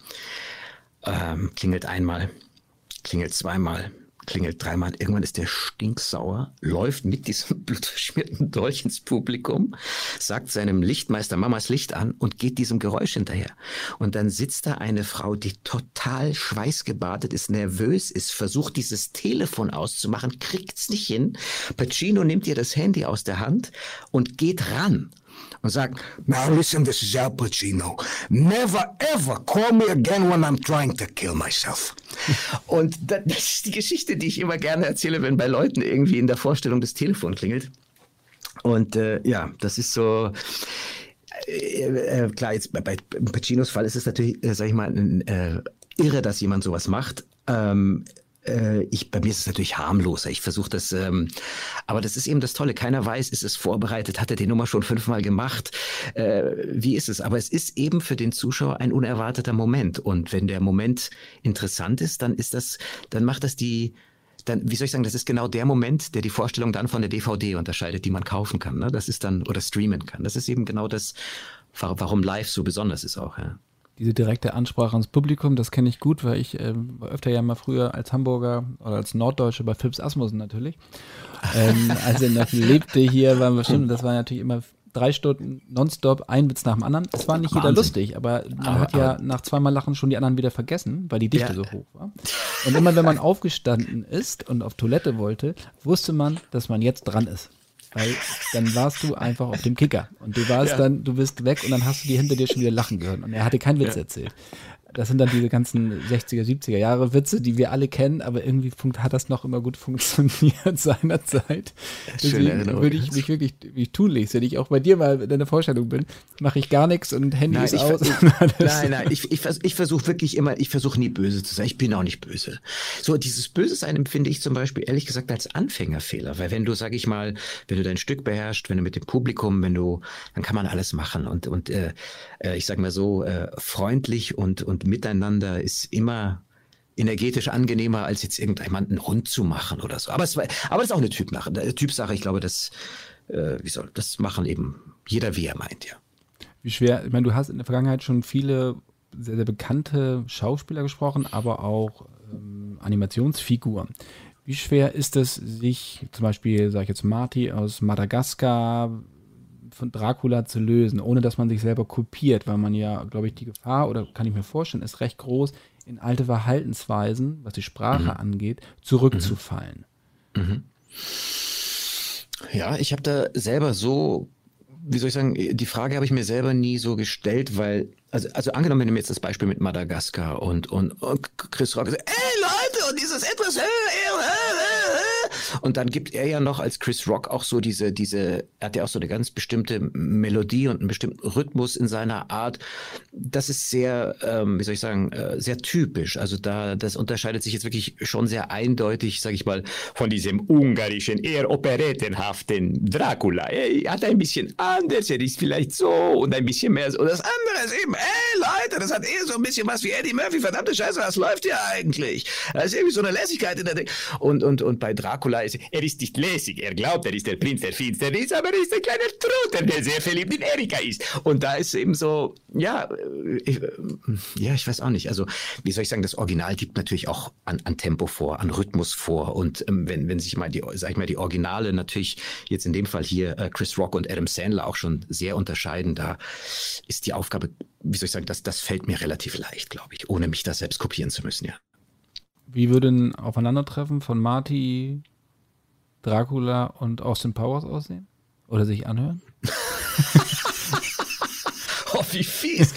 Speaker 3: Ähm, klingelt einmal, klingelt zweimal, klingelt dreimal. Irgendwann ist der stinksauer, läuft mit diesem blutverschmierten Dolch ins Publikum, sagt seinem Lichtmeister Mamas Licht an und geht diesem Geräusch hinterher. Und dann sitzt da eine Frau, die total schweißgebadet ist, nervös ist, versucht dieses Telefon auszumachen, kriegt's nicht hin. Pacino nimmt ihr das Handy aus der Hand und geht ran und sagt,
Speaker 5: Now listen, this is Al Pacino. Never ever call me again when I'm trying to kill myself.
Speaker 3: Und das ist die Geschichte, die ich immer gerne erzähle, wenn bei Leuten irgendwie in der Vorstellung das Telefon klingelt. Und äh, ja, das ist so, äh, äh, klar, jetzt bei, bei Pacinos Fall ist es natürlich, äh, sag ich mal, äh, irre, dass jemand sowas macht. Ähm, Äh, ich, bei mir ist es natürlich harmloser. Ich versuche das, ähm, aber das ist eben das Tolle. Keiner weiß, ist es vorbereitet, hat er die Nummer schon fünfmal gemacht? Äh, wie ist es? Aber es ist eben für den Zuschauer ein unerwarteter Moment. Und wenn der Moment interessant ist, dann ist das, dann macht das die, dann, wie soll ich sagen, das ist genau der Moment, der die Vorstellung dann von der D V D unterscheidet, die man kaufen kann. Ne? Das ist dann, oder streamen kann. Das ist eben genau das, warum live so besonders ist auch, ja.
Speaker 4: Diese direkte Ansprache ans Publikum, das kenne ich gut, weil ich äh, war öfter ja mal früher als Hamburger oder als Norddeutsche bei Philips Asmussen natürlich. Ähm, als er noch lebte hier, waren wir schon, das war natürlich immer drei Stunden nonstop, ein Witz nach dem anderen. Es war nicht jeder lustig, aber man
Speaker 3: aber,
Speaker 4: hat ja
Speaker 3: aber,
Speaker 4: nach zweimal Lachen schon die anderen wieder vergessen, weil die Dichte
Speaker 3: ja.
Speaker 4: so hoch war. Und immer wenn man aufgestanden ist und auf Toilette wollte, wusste man, dass man jetzt dran ist. Weil dann warst du einfach auf dem Kicker und du warst ja. dann, du bist weg und dann hast du die hinter dir schon wieder lachen gehört und er hatte keinen Witz ja. erzählt. Das sind dann diese ganzen sechziger, siebziger Jahre Witze, die wir alle kennen, aber irgendwie funkt, hat das noch immer gut funktioniert seinerzeit. Deswegen würde ich mich wirklich, wie ich tunlichst, wenn ich auch bei dir mal in der Vorstellung bin, mache ich gar nichts und Handy
Speaker 3: nein,
Speaker 4: ist
Speaker 3: ich,
Speaker 4: aus.
Speaker 3: Ich, nein, nein, ich, ich, ich versuche wirklich immer, ich versuche nie böse zu sein. Ich bin auch nicht böse. So, dieses Böse sein empfinde ich zum Beispiel ehrlich gesagt als Anfängerfehler, weil wenn du, sag ich mal, wenn du dein Stück beherrschst, wenn du mit dem Publikum, wenn du, dann kann man alles machen und, und äh, ich sag mal so, äh, freundlich und, und miteinander ist immer energetisch angenehmer, als jetzt irgendjemanden rund zu machen oder so. Aber es war, aber das ist auch eine Typsache. Typsache, ich glaube, das, äh, wie soll, das machen eben jeder, wie er meint, ja.
Speaker 4: Wie schwer, ich meine, du hast in der Vergangenheit schon viele sehr, sehr bekannte Schauspieler gesprochen, aber auch ähm, Animationsfiguren. Wie schwer ist es, sich zum Beispiel, sage ich jetzt Marty aus Madagaskar von Dracula zu lösen, ohne dass man sich selber kopiert, weil man ja, glaube ich, die Gefahr, oder kann ich mir vorstellen, ist recht groß, in alte Verhaltensweisen, was die Sprache mhm. angeht, zurückzufallen.
Speaker 3: Mhm. Ja, ich habe da selber so, wie soll ich sagen, die Frage habe ich mir selber nie so gestellt, weil, also, also angenommen, wenn du mir jetzt das Beispiel mit Madagaskar und, und, und Chris Rock sagt, ey Leute, und dieses etwas, äh, äh, äh, und dann gibt er ja noch als Chris Rock auch so diese, diese, er hat ja auch so eine ganz bestimmte Melodie und einen bestimmten Rhythmus in seiner Art. Das ist sehr, ähm, wie soll ich sagen, äh, sehr typisch. Also da, das unterscheidet sich jetzt wirklich schon sehr eindeutig, sage ich mal, von diesem ungarischen, eher operettenhaften Dracula. Er hat ein bisschen anders, er ist vielleicht so und ein bisschen mehr so. Und das andere ist eben, ey Leute, das hat eher so ein bisschen was wie Eddie Murphy, verdammte Scheiße, was läuft hier eigentlich? Da ist irgendwie so eine Lässigkeit in der Ding. Und, und, und bei Dracula ist, er ist nicht lässig, er glaubt, er ist der Prinz der Finsternis, aber er ist ein kleiner Truter, der sehr verliebt in Erika ist. Und da ist eben so, ja, ich, ja, ich weiß auch nicht. Also, wie soll ich sagen, das Original gibt natürlich auch an, an Tempo vor, an Rhythmus vor. Und ähm, wenn, wenn sich mal die, sag ich mal, die Originale natürlich jetzt in dem Fall hier äh, Chris Rock und Adam Sandler auch schon sehr unterscheiden, da ist die Aufgabe, wie soll ich sagen, das, das fällt mir relativ leicht, glaube ich, ohne mich da selbst kopieren zu müssen, ja.
Speaker 4: Wie würde ein Aufeinandertreffen von Marty, Dracula und Austin Powers aussehen? Oder sich anhören?
Speaker 3: Oh, wie fies.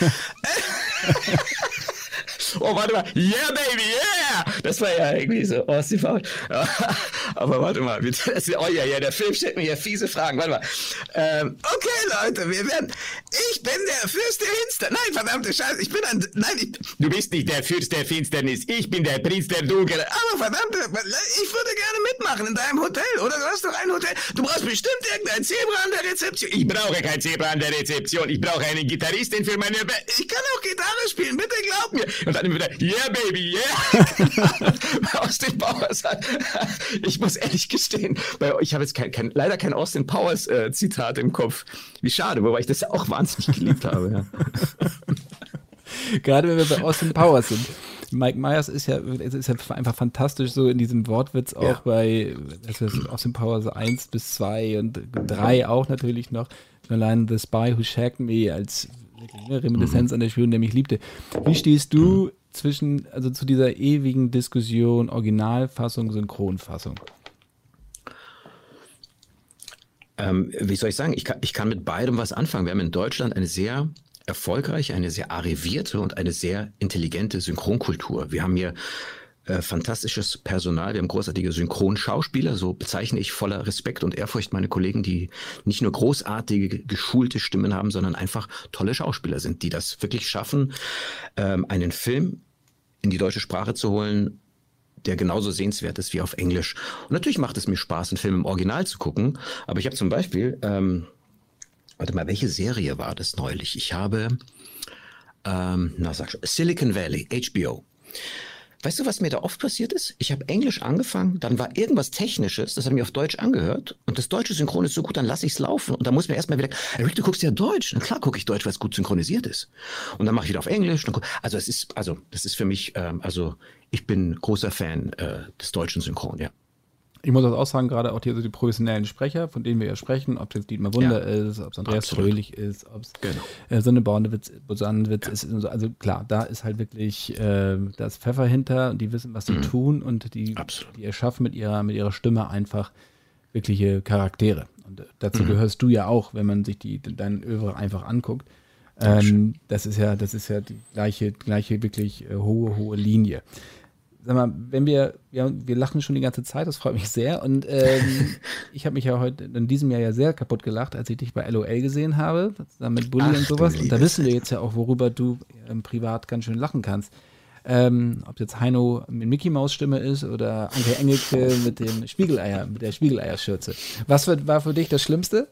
Speaker 3: Oh, warte mal. Yeah, baby, yeah! Das war ja irgendwie so Austin Powers. Aber warte mal. Das, oh ja, ja, der Film stellt mir ja fiese Fragen. Warte mal. Ähm, okay, Leute, wir werden... Ich bin der Fürst der Finsternis. Nein, verdammte Scheiße, ich bin ein... Nein, ich, du bist nicht der Fürst der Finsternis. Ich bin der Prinz der Dunkelheit. Aber verdammte... Ich würde gerne mitmachen in deinem Hotel. Oder du hast doch ein Hotel. Du brauchst bestimmt irgendein Zebra an der Rezeption. Ich brauche kein Zebra an der Rezeption. Ich brauche einen Gitarristen für meine... Be ich kann auch Gitarre spielen. Bitte glaub mir. Und dann wieder... Yeah, baby, yeah! Austin Powers. Ich muss ehrlich gestehen, ich habe jetzt kein, kein, leider kein Austin Powers äh, Zitat im Kopf. Wie schade, wobei ich das ja auch wahnsinnig geliebt habe. Ja.
Speaker 4: Gerade wenn wir bei Austin Powers sind. Mike Myers ist ja, ist ja einfach fantastisch so in diesem Wortwitz auch ja. bei also Austin Powers eins bis zwei und drei auch natürlich noch. Allein The Spy Who Shagged Me als eine Reminiszenz mhm. an der Schwulen, der mich liebte. Wie stehst du mhm. zwischen, also zu dieser ewigen Diskussion Originalfassung, Synchronfassung?
Speaker 3: Ähm, wie soll ich sagen? Ich kann, ich kann mit beidem was anfangen. Wir haben in Deutschland eine sehr erfolgreiche, eine sehr arrivierte und eine sehr intelligente Synchronkultur. Wir haben hier äh, fantastisches Personal, wir haben großartige Synchronschauspieler, so bezeichne ich voller Respekt und Ehrfurcht meine Kollegen, die nicht nur großartige, geschulte Stimmen haben, sondern einfach tolle Schauspieler sind, die das wirklich schaffen, ähm, einen Film in die deutsche Sprache zu holen, der genauso sehenswert ist wie auf Englisch. Und natürlich macht es mir Spaß, einen Film im Original zu gucken. Aber ich habe zum Beispiel, ähm, warte mal, welche Serie war das neulich? Ich habe, ähm, na sag schon, Silicon Valley, H B O. Weißt du, was mir da oft passiert ist? Ich habe Englisch angefangen, dann war irgendwas Technisches, das habe ich mir auf Deutsch angehört und das deutsche Synchron ist so gut, dann lasse ich es laufen und dann muss mir erstmal wieder, hey Rick, du guckst ja Deutsch. Na klar gucke ich Deutsch, weil es gut synchronisiert ist. Und dann mache ich wieder auf Englisch. Dann guck, also es ist, also das ist für mich, ähm, also ich bin großer Fan äh, des deutschen Synchron, ja.
Speaker 4: Ich muss das auch sagen, gerade auch die, also die professionellen Sprecher, von denen wir ja sprechen, ob das Dietmar Wunder ja. ist, ob es Andreas Fröhlich ist, ob es genau. äh, Sonne Bornewitz, Bosanwitz ja. ist. So. Also klar, da ist halt wirklich, äh, da ist Pfeffer hinter und die wissen, was sie mhm. tun und die, die erschaffen mit ihrer, mit ihrer Stimme einfach wirkliche Charaktere. Und dazu mhm. gehörst du ja auch, wenn man sich die, dein Övre einfach anguckt. Ähm, das ist ja, das ist ja die gleiche, gleiche wirklich äh, hohe, hohe Linie. Sag mal, wenn wir, ja, wir lachen schon die ganze Zeit, das freut mich sehr. Und ähm, ich habe mich ja heute in diesem Jahr ja sehr kaputt gelacht, als ich dich bei L O L gesehen habe, zusammen mit Bulli und sowas. Und da wissen wir jetzt ja auch, worüber du ähm, privat ganz schön lachen kannst. Ähm, ob jetzt Heino mit Mickey Maus Stimme ist oder Anke Engelke mit dem Spiegeleier, mit der Spiegeleierschürze. Was wird, war für dich das Schlimmste?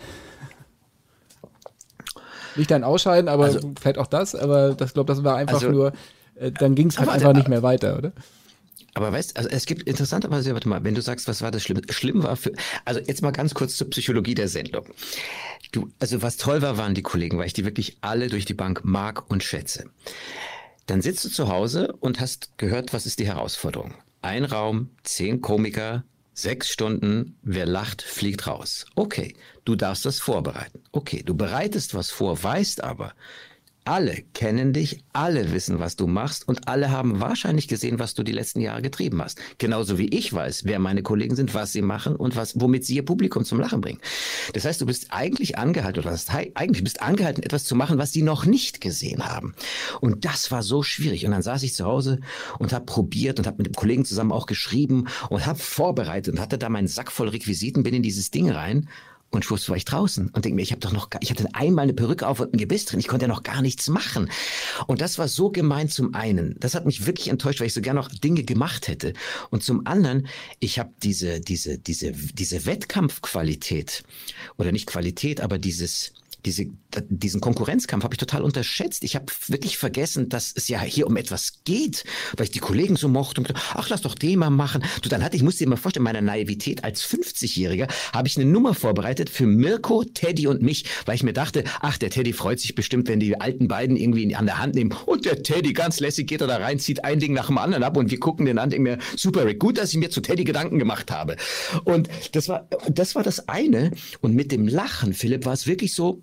Speaker 4: Nicht dein Ausscheiden, aber also, vielleicht auch das, aber das glaube, das war einfach also, nur. Dann ging es halt einfach nicht mehr weiter, oder?
Speaker 3: Aber weißt, also es gibt interessanterweise, warte mal, wenn du sagst, was war das Schlimme? Schlimm war für, also jetzt mal ganz kurz zur Psychologie der Sendung. Du, also was toll war, waren die Kollegen, weil ich die wirklich alle durch die Bank mag und schätze. Dann sitzt du zu Hause und hast gehört, was ist die Herausforderung? Ein Raum, zehn Komiker, sechs Stunden, wer lacht, fliegt raus. Okay, du darfst das vorbereiten. Okay, du bereitest was vor, weißt aber, alle kennen dich, alle wissen, was du machst und alle haben wahrscheinlich gesehen, was du die letzten Jahre getrieben hast. Genauso wie ich weiß, wer meine Kollegen sind, was sie machen und was, womit sie ihr Publikum zum Lachen bringen. Das heißt, du bist eigentlich angehalten, oder hast, eigentlich bist angehalten, etwas zu machen, was sie noch nicht gesehen haben. Und das war so schwierig. Und dann saß ich zu Hause und habe probiert und habe mit dem Kollegen zusammen auch geschrieben und habe vorbereitet und hatte da meinen Sack voll Requisiten, bin in dieses Ding rein. Und schwupps war ich draußen und denke mir, ich habe doch noch, ich hatte einmal eine Perücke auf und ein Gebiss drin, ich konnte ja noch gar nichts machen. Und das war so gemein zum einen. Das hat mich wirklich enttäuscht, weil ich so gerne noch Dinge gemacht hätte. Und zum anderen, ich habe diese, diese, diese, diese Wettkampfqualität oder nicht Qualität, aber dieses Diese, diesen Konkurrenzkampf habe ich total unterschätzt. Ich habe wirklich vergessen, dass es ja hier um etwas geht, weil ich die Kollegen so mochte und gedacht, ach, lass doch den mal machen. Du, dann hatte ich, musste dir mal vorstellen, meiner Naivität als fünfzigjähriger habe ich eine Nummer vorbereitet für Mirko, Teddy und mich, weil ich mir dachte, ach, der Teddy freut sich bestimmt, wenn die alten beiden irgendwie an der Hand nehmen und der Teddy ganz lässig geht da rein, zieht ein Ding nach dem anderen ab und wir gucken den an, denken mir, super Rick, gut, dass ich mir zu Teddy Gedanken gemacht habe. Und das war, das war das eine. Und mit dem Lachen, Philipp, war es wirklich so,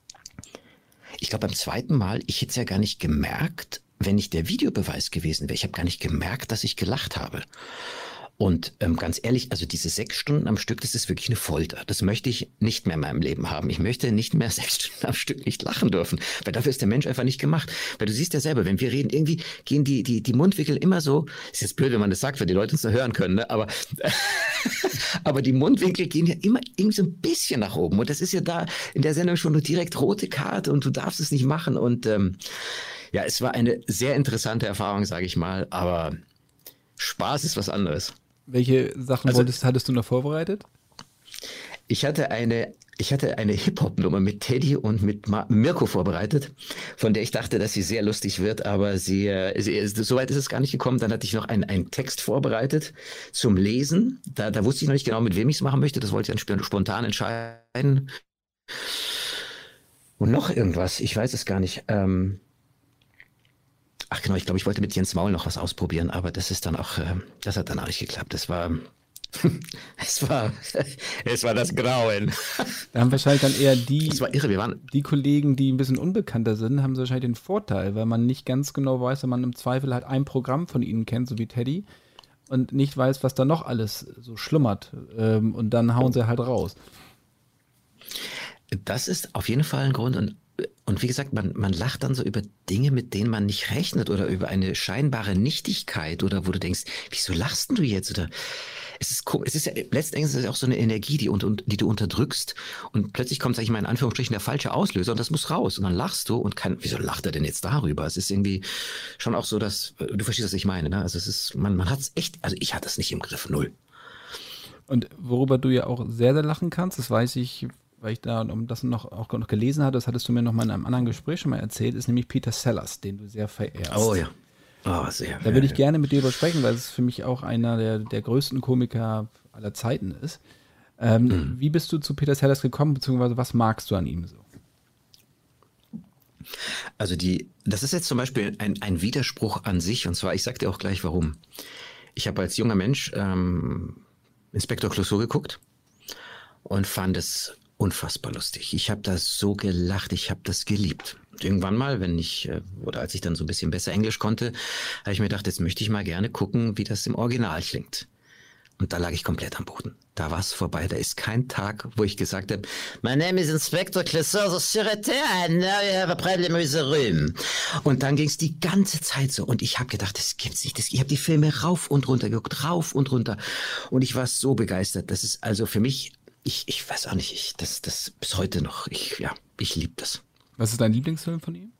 Speaker 3: ich glaube, beim zweiten Mal, ich hätte es ja gar nicht gemerkt, wenn nicht der Videobeweis gewesen wäre. Ich habe gar nicht gemerkt, dass ich gelacht habe. Und ähm, ganz ehrlich, also diese sechs Stunden am Stück, das ist wirklich eine Folter. Das möchte ich nicht mehr in meinem Leben haben. Ich möchte nicht mehr sechs Stunden am Stück nicht lachen dürfen, weil dafür ist der Mensch einfach nicht gemacht. Weil du siehst ja selber, wenn wir reden, irgendwie gehen die, die, die Mundwinkel immer so, ist jetzt blöd, wenn man das sagt, weil die Leute uns da hören können, ne? aber, aber die Mundwinkel gehen ja immer irgendwie so ein bisschen nach oben. Und das ist ja da in der Sendung schon eine direkt rote Karte und du darfst es nicht machen. Und ähm, ja, es war eine sehr interessante Erfahrung, sage ich mal, aber Spaß ist was anderes.
Speaker 4: Welche Sachen also, wolltest, hattest du noch vorbereitet?
Speaker 3: Ich hatte eine, ich hatte eine Hip-Hop-Nummer mit Teddy und mit Ma- Mirko vorbereitet, von der ich dachte, dass sie sehr lustig wird, aber sie, sie so weit ist es gar nicht gekommen. Dann hatte ich noch einen, einen Text vorbereitet zum Lesen. Da, da wusste ich noch nicht genau, mit wem ich es machen möchte. Das wollte ich dann spontan entscheiden. Und noch irgendwas, ich weiß es gar nicht. Ähm, Ach genau, ich glaube, ich wollte mit Jens Maul noch was ausprobieren, aber das ist dann auch, äh, das hat dann auch nicht geklappt. Das war, es war, es war das Grauen.
Speaker 4: Da haben wahrscheinlich dann eher die,
Speaker 3: das war irre, wir waren
Speaker 4: die Kollegen, die ein bisschen unbekannter sind, haben wahrscheinlich den Vorteil, weil man nicht ganz genau weiß, wenn man im Zweifel halt ein Programm von ihnen kennt, so wie Teddy, und nicht weiß, was da noch alles so schlummert. Ähm, und dann hauen sie halt raus.
Speaker 3: Das ist auf jeden Fall ein Grund und Und wie gesagt, man, man lacht dann so über Dinge, mit denen man nicht rechnet oder über eine scheinbare Nichtigkeit oder wo du denkst, wieso lachst denn du jetzt? Oder es ist, es ist ja, letztendlich ist es auch so eine Energie, die, unter, die du unterdrückst und plötzlich kommt, sag ich mal, in Anführungsstrichen der falsche Auslöser und das muss raus und dann lachst du und kann, wieso lacht er denn jetzt darüber? Es ist irgendwie schon auch so, dass, du verstehst, was ich meine, ne? Also es ist, man, man hat es echt, also ich hatte es nicht im Griff, null.
Speaker 4: Und worüber du ja auch sehr, sehr lachen kannst, das weiß ich, weil ich da um das noch, auch noch gelesen hatte, das hattest du mir noch mal in einem anderen Gespräch schon mal erzählt, ist nämlich Peter Sellers, den du sehr verehrst.
Speaker 3: Oh ja. Oh, sehr.
Speaker 4: Da würde ich gerne mit dir drüber sprechen, weil es für mich auch einer der, der größten Komiker aller Zeiten ist. Ähm, mhm. Wie bist du zu Peter Sellers gekommen, beziehungsweise was magst du an ihm so?
Speaker 3: Also die, das ist jetzt zum Beispiel ein, ein Widerspruch an sich, und zwar, ich sag dir auch gleich warum. Ich habe als junger Mensch ähm, Inspektor Clouseau geguckt und fand es unfassbar lustig. Ich habe das so gelacht, ich habe das geliebt. Und irgendwann mal, wenn ich, oder als ich dann so ein bisschen besser Englisch konnte, habe ich mir gedacht, jetzt möchte ich mal gerne gucken, wie das im Original klingt. Und da lag ich komplett am Boden. Da war es vorbei. Da ist kein Tag, wo ich gesagt habe, my name is Inspector Clouseau, the Sûreté, and now you have a problem with the room. Und dann ging es die ganze Zeit so. Und ich habe gedacht, das gibt's nicht. Das, ich habe die Filme rauf und runter geguckt, rauf und runter. Und ich war so begeistert. Das ist also für mich, ich, ich weiß auch nicht, ich, das, das bis heute noch, ich, ja, ich liebe das.
Speaker 4: Was ist dein Lieblingsfilm von ihm?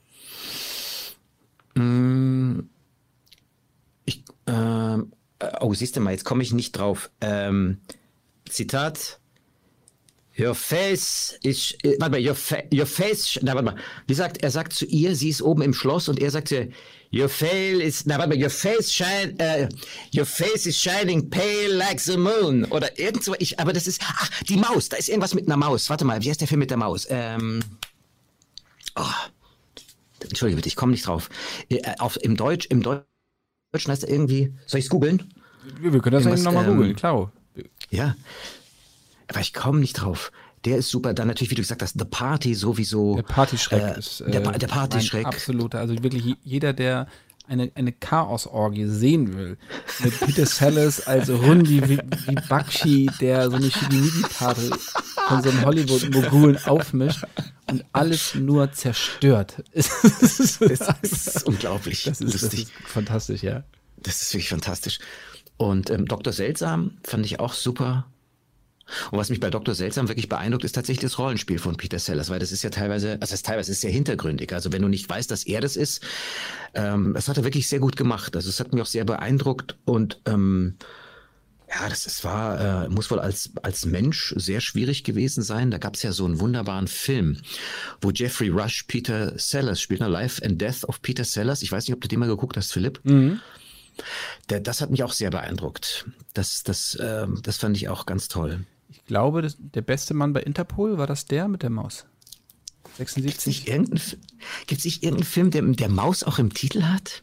Speaker 3: Mm, ich, ähm, oh, siehst du mal, jetzt komme ich nicht drauf. Ähm, Zitat. Your face is, äh, warte mal, your, fa your face, na, warte mal. Wie sagt, er sagt zu ihr, sie ist oben im Schloss und er sagt zu ihr, your face is, na, warte mal, your face shine, uh, your face is shining pale like the moon. Oder irgend so, ich, aber das ist, ach, die Maus, da ist irgendwas mit einer Maus. Warte mal, wie heißt der Film mit der Maus? Ähm, oh, Entschuldige bitte, ich komme nicht drauf. Äh, auf, im Deutsch, im Deutschen heißt er irgendwie, soll ich es googeln?
Speaker 4: Wir, wir können das eben nochmal ähm, googeln, klar.
Speaker 3: Ja, aber ich komme nicht drauf. Der ist super. Dann natürlich, wie du gesagt hast, The Party sowieso.
Speaker 4: Der Partyschreck
Speaker 3: äh,
Speaker 4: ist
Speaker 3: der,
Speaker 4: äh,
Speaker 3: der Partyschreck.
Speaker 4: Absoluter. Also wirklich jeder, der eine, eine Chaos-Orgie sehen will, mit Peter Sellers als Hundi wie, wie Bakshi, der so eine Shigimigi-Party von so einem Hollywood-Mogulen aufmischt und alles nur zerstört.
Speaker 3: Das ist unglaublich.
Speaker 4: Das ist,
Speaker 3: lustig.
Speaker 4: Das ist fantastisch, ja.
Speaker 3: Das ist wirklich fantastisch. Und ähm, Doktor Seltsam fand ich auch super. Und was mich bei Doktor Seltsam wirklich beeindruckt, ist tatsächlich das Rollenspiel von Peter Sellers, weil das ist ja teilweise, also das ist teilweise ist sehr hintergründig. Also wenn du nicht weißt, dass er das ist, ähm, das hat er wirklich sehr gut gemacht. Also es hat mich auch sehr beeindruckt und ähm, ja, das ist, war, äh, muss wohl als, als Mensch sehr schwierig gewesen sein. Da gab es ja so einen wunderbaren Film, wo Jeffrey Rush Peter Sellers spielt, ne? Life and Death of Peter Sellers. Ich weiß nicht, ob du den mal geguckt hast, Philipp.
Speaker 4: Mhm.
Speaker 3: Der, das hat mich auch sehr beeindruckt. Das, das, ähm, das fand ich auch ganz toll.
Speaker 4: Ich glaube, das, der beste Mann bei Interpol, war das der mit der Maus? sechsundsiebzig.
Speaker 3: Gibt es nicht irgendeinen Film, der, der Maus auch im Titel hat?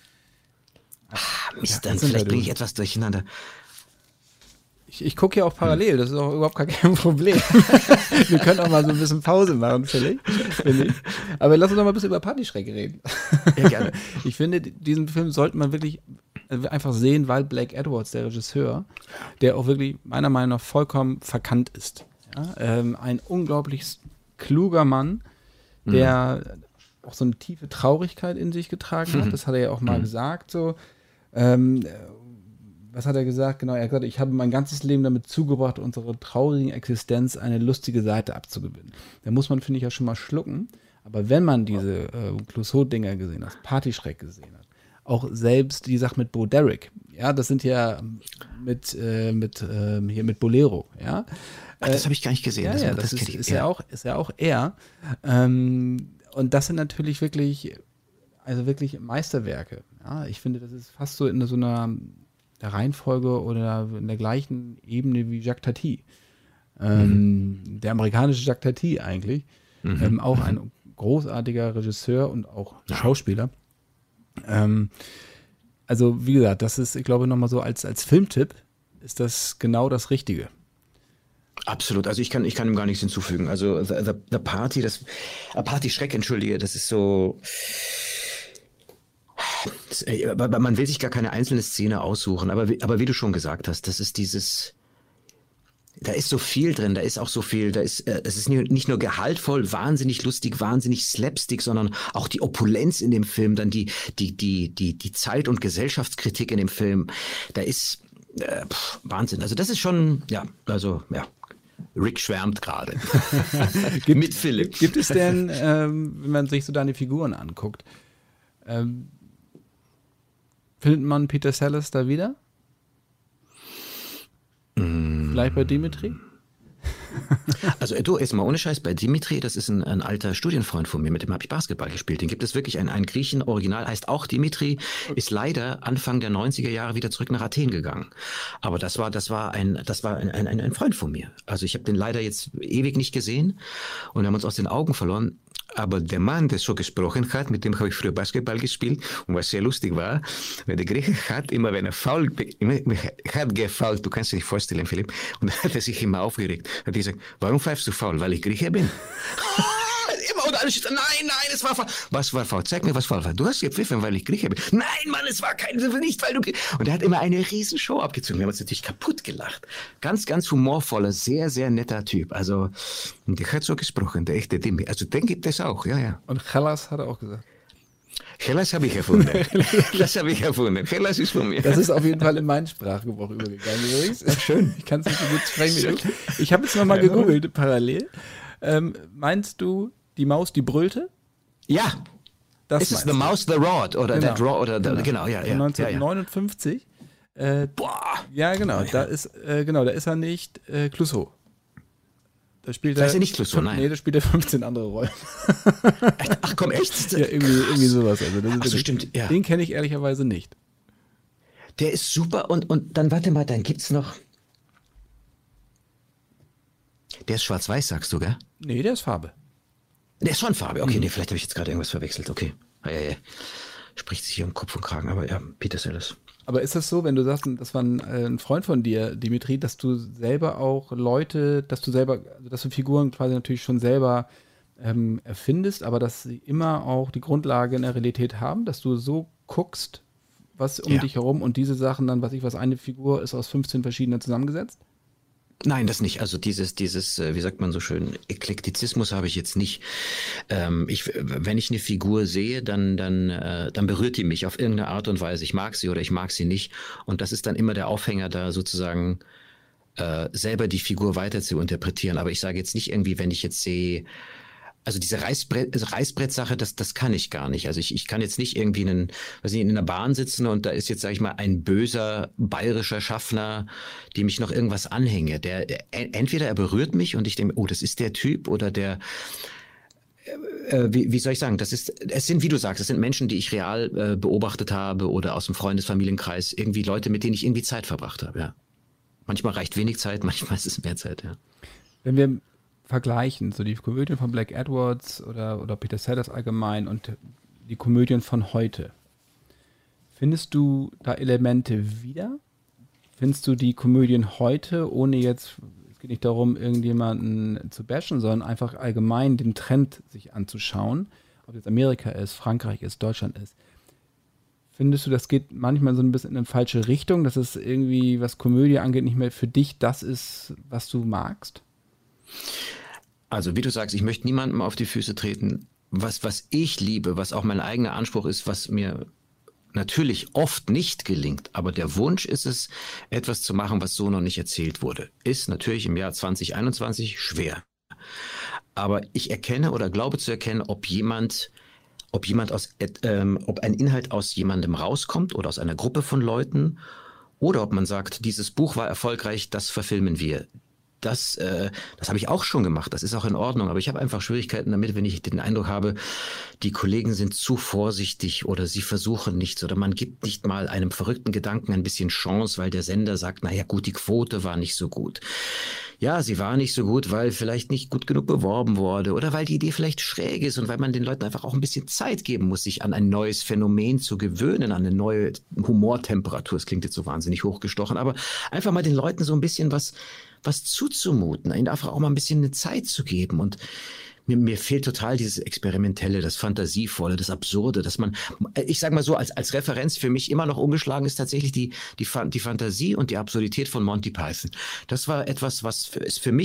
Speaker 3: Ach, Mist,
Speaker 4: Ja,
Speaker 3: dann vielleicht bringe ich etwas durcheinander.
Speaker 4: Ich, ich gucke ja auch parallel, das ist auch überhaupt kein Problem. Wir können auch mal so ein bisschen Pause machen, finde ich. Aber lass uns doch mal ein bisschen über Partyschreck reden.
Speaker 3: Ja, gerne.
Speaker 4: Ich finde, diesen Film sollte man wirklich einfach sehen, weil Blake Edwards, der Regisseur, der auch wirklich meiner Meinung nach vollkommen verkannt ist. Ja? Ähm, ein unglaublich kluger Mann, der mhm. auch so eine tiefe Traurigkeit in sich getragen hat. Das hat er ja auch mal mhm. gesagt. So. Ähm, was hat er gesagt? Genau, er hat gesagt, ich habe mein ganzes Leben damit zugebracht, unsere traurige Existenz eine lustige Seite abzugewinnen. Da muss man, finde ich, ja schon mal schlucken. Aber wenn man diese äh, Clouseau-Dinger gesehen hat, Partyschreck gesehen hat, auch selbst die Sache mit Bo Derek, ja, das sind ja mit, äh, mit, äh, hier mit Bolero, ja.
Speaker 3: Ach, das habe ich gar nicht gesehen.
Speaker 4: Ja,
Speaker 3: das,
Speaker 4: ja,
Speaker 3: das,
Speaker 4: das
Speaker 3: das
Speaker 4: ist,
Speaker 3: ich,
Speaker 4: ist,
Speaker 3: ja.
Speaker 4: ja auch, ist ja auch er. Ähm, und das sind natürlich wirklich, also wirklich Meisterwerke. Ja, ich finde, das ist fast so in so einer der Reihenfolge oder in der gleichen Ebene wie Jacques Tati. Ähm, mhm. Der amerikanische Jacques Tati eigentlich. Mhm. Ähm, auch ein großartiger Regisseur und auch Schauspieler. Ähm, also wie gesagt, das ist, ich glaube, nochmal so als, als Filmtipp ist das genau das Richtige.
Speaker 3: Absolut, also ich kann, ich kann ihm gar nichts hinzufügen. Also The, the, the Party, das uh, Party-Schreck, entschuldige, das ist so. Das, man will sich gar keine einzelne Szene aussuchen, aber, aber wie du schon gesagt hast, das ist dieses. Da ist so viel drin, da ist auch so viel, da ist, äh, es ist nicht nur gehaltvoll, wahnsinnig lustig, wahnsinnig slapstick, sondern auch die Opulenz in dem Film, dann die, die, die, die, die Zeit- und Gesellschaftskritik in dem Film. Da ist, äh, pff, Wahnsinn. Also das ist schon, ja, also ja, Rick schwärmt gerade. Mit Philipp.
Speaker 4: Gibt, gibt es denn, ähm, wenn man sich so deine Figuren anguckt, ähm, findet man Peter Sellers da wieder? Mm. Vielleicht bei Dimitri?
Speaker 3: Also du, jetzt mal ohne Scheiß, bei Dimitri, das ist ein, ein alter Studienfreund von mir, mit dem habe ich Basketball gespielt. Den gibt es wirklich, ein, ein Griechen, original, heißt auch Dimitri, ist leider Anfang der neunziger Jahre wieder zurück nach Athen gegangen. Aber das war, das war ein, das war ein, ein, ein Freund von mir. Also ich habe den leider jetzt ewig nicht gesehen und wir haben uns aus den Augen verloren. Aber der Mann, der so gesprochen hat, mit dem habe ich früher Basketball gespielt und was sehr lustig war, weil der Grieche hat immer, wenn er faul, immer, hat gefault, du kannst dir nicht vorstellen, Philipp, und dann hat er sich immer aufgeregt. Hat gesagt, warum pfeifst du faul? Weil ich Grieche bin. Immer und alles, nein, nein, es war faul. Was war faul? Zeig mir, was faul war. Du hast gepfiffen, weil ich Grieche bin. Nein, Mann, es war kein, nicht, weil du... Und er hat immer eine riesen Show abgezogen. Wir haben uns natürlich kaputt gelacht. Ganz, ganz humorvoller, sehr, sehr netter Typ. Also, der hat so gesprochen, der echte Dimi. Also, den gibt es auch, ja, ja.
Speaker 4: Und Hellas hat er auch gesagt.
Speaker 3: Hellas habe ich erfunden. Das habe ich erfunden. Hellas ist von mir.
Speaker 4: Das ist auf jeden Fall in meinen Sprachgebrauch übergegangen übrigens.
Speaker 3: Ja, schön.
Speaker 4: Ich kann es nicht so gut sprechen wie du. Ich habe jetzt nochmal gegoogelt parallel. Ähm, meinst du die Maus, die brüllte?
Speaker 3: Ja.
Speaker 4: Das
Speaker 3: ist es The Mouse, The Rod oder
Speaker 4: genau.
Speaker 3: That Raw oder genau, genau ja, ja.
Speaker 4: neunzehnhundertneunundfünfzig. Ja, ja. Äh,
Speaker 3: Boah.
Speaker 4: Ja, genau. Da ist, äh, genau, da ist er nicht äh, Clouseau. Da spielt
Speaker 3: da
Speaker 4: er,
Speaker 3: ist er nicht Clouseau, nein.
Speaker 4: Nee, da spielt er fünfzehn andere Rollen.
Speaker 3: Ach komm, echt?
Speaker 4: Ja, irgendwie, irgendwie sowas. Also das
Speaker 3: Ach so, stimmt, ja.
Speaker 4: Den kenne ich ehrlicherweise nicht.
Speaker 3: Der ist super und, und dann, warte mal, dann gibt's noch... Der ist schwarz-weiß, sagst du, gell?
Speaker 4: Nee, der ist Farbe.
Speaker 3: Der ist schon Farbe. Okay, nee, vielleicht habe ich jetzt gerade irgendwas verwechselt. Okay. Ja, ja, ja. Spricht sich hier um Kopf und Kragen, aber ja, Peter Sellers.
Speaker 4: Aber ist das so, wenn du sagst, das war ein, äh, ein Freund von dir, Dimitri, dass du selber auch Leute, dass du selber, also dass du Figuren quasi natürlich schon selber ähm, erfindest, aber dass sie immer auch die Grundlage in der Realität haben, dass du so guckst, was um
Speaker 3: Ja.
Speaker 4: dich herum und diese Sachen dann, was ich was, eine Figur ist aus fünfzehn verschiedenen zusammengesetzt?
Speaker 3: Nein, das nicht. Also dieses, dieses, äh, wie sagt man so schön, Eklektizismus habe ich jetzt nicht. Ähm, ich, wenn ich eine Figur sehe, dann, dann, äh, dann berührt die mich auf irgendeine Art und Weise. Ich mag sie oder ich mag sie nicht. Und das ist dann immer der Aufhänger, da sozusagen äh, selber die Figur weiter zu interpretieren. Aber ich sage jetzt nicht irgendwie, wenn ich jetzt sehe, also diese Reißbrett, Reißbrett-Sache, das, das kann ich gar nicht. Also ich, ich kann jetzt nicht irgendwie in, einen, weiß nicht, in einer Bahn sitzen und da ist jetzt, sage ich mal, ein böser bayerischer Schaffner, dem ich noch irgendwas anhänge. Der, der entweder er berührt mich und ich denke, oh, das ist der Typ oder der, äh, wie, wie soll ich sagen, das ist, es sind, wie du sagst, es sind Menschen, die ich real äh, beobachtet habe oder aus dem Freundesfamilienkreis, irgendwie Leute, mit denen ich irgendwie Zeit verbracht habe, ja. Manchmal reicht wenig Zeit, manchmal ist es mehr Zeit, ja.
Speaker 4: Wenn wir vergleichen, so die Komödien von Black Edwards oder, oder Peter Sellers allgemein und die Komödien von heute. Findest du da Elemente wieder? Findest du die Komödien heute, ohne jetzt, es geht nicht darum, irgendjemanden zu bashen, sondern einfach allgemein den Trend sich anzuschauen, ob jetzt Amerika ist, Frankreich ist, Deutschland ist. Findest du, das geht manchmal so ein bisschen in eine falsche Richtung, dass es irgendwie, was Komödie angeht, nicht mehr für dich das ist, was du magst?
Speaker 3: Also wie du sagst, ich möchte niemandem auf die Füße treten. Was, was ich liebe, was auch mein eigener Anspruch ist, was mir natürlich oft nicht gelingt, aber der Wunsch ist es, etwas zu machen, was so noch nicht erzählt wurde, ist natürlich im Jahr zwanzig einundzwanzig schwer. Aber ich erkenne oder glaube zu erkennen, ob jemand, ob jemand aus, ähm, ob ein Inhalt aus jemandem rauskommt oder aus einer Gruppe von Leuten oder ob man sagt, dieses Buch war erfolgreich, das verfilmen wir. Das, äh, das habe ich auch schon gemacht, das ist auch in Ordnung, aber ich habe einfach Schwierigkeiten damit, wenn ich den Eindruck habe, die Kollegen sind zu vorsichtig oder sie versuchen nichts oder man gibt nicht mal einem verrückten Gedanken ein bisschen Chance, weil der Sender sagt, naja gut, die Quote war nicht so gut. Ja, sie war nicht so gut, weil vielleicht nicht gut genug beworben wurde oder weil die Idee vielleicht schräg ist und weil man den Leuten einfach auch ein bisschen Zeit geben muss, sich an ein neues Phänomen zu gewöhnen, an eine neue Humortemperatur. Das klingt jetzt so wahnsinnig hochgestochen, aber einfach mal den Leuten so ein bisschen was was zuzumuten, ihnen einfach auch mal ein bisschen eine Zeit zu geben. Und mir, mir fehlt total dieses Experimentelle, das Fantasievolle, das Absurde, dass man, ich sag mal so, als, als Referenz für mich immer noch ungeschlagen ist tatsächlich die, die, die Fantasie und die Absurdität von Monty Python. Das war etwas, was für, ist für mich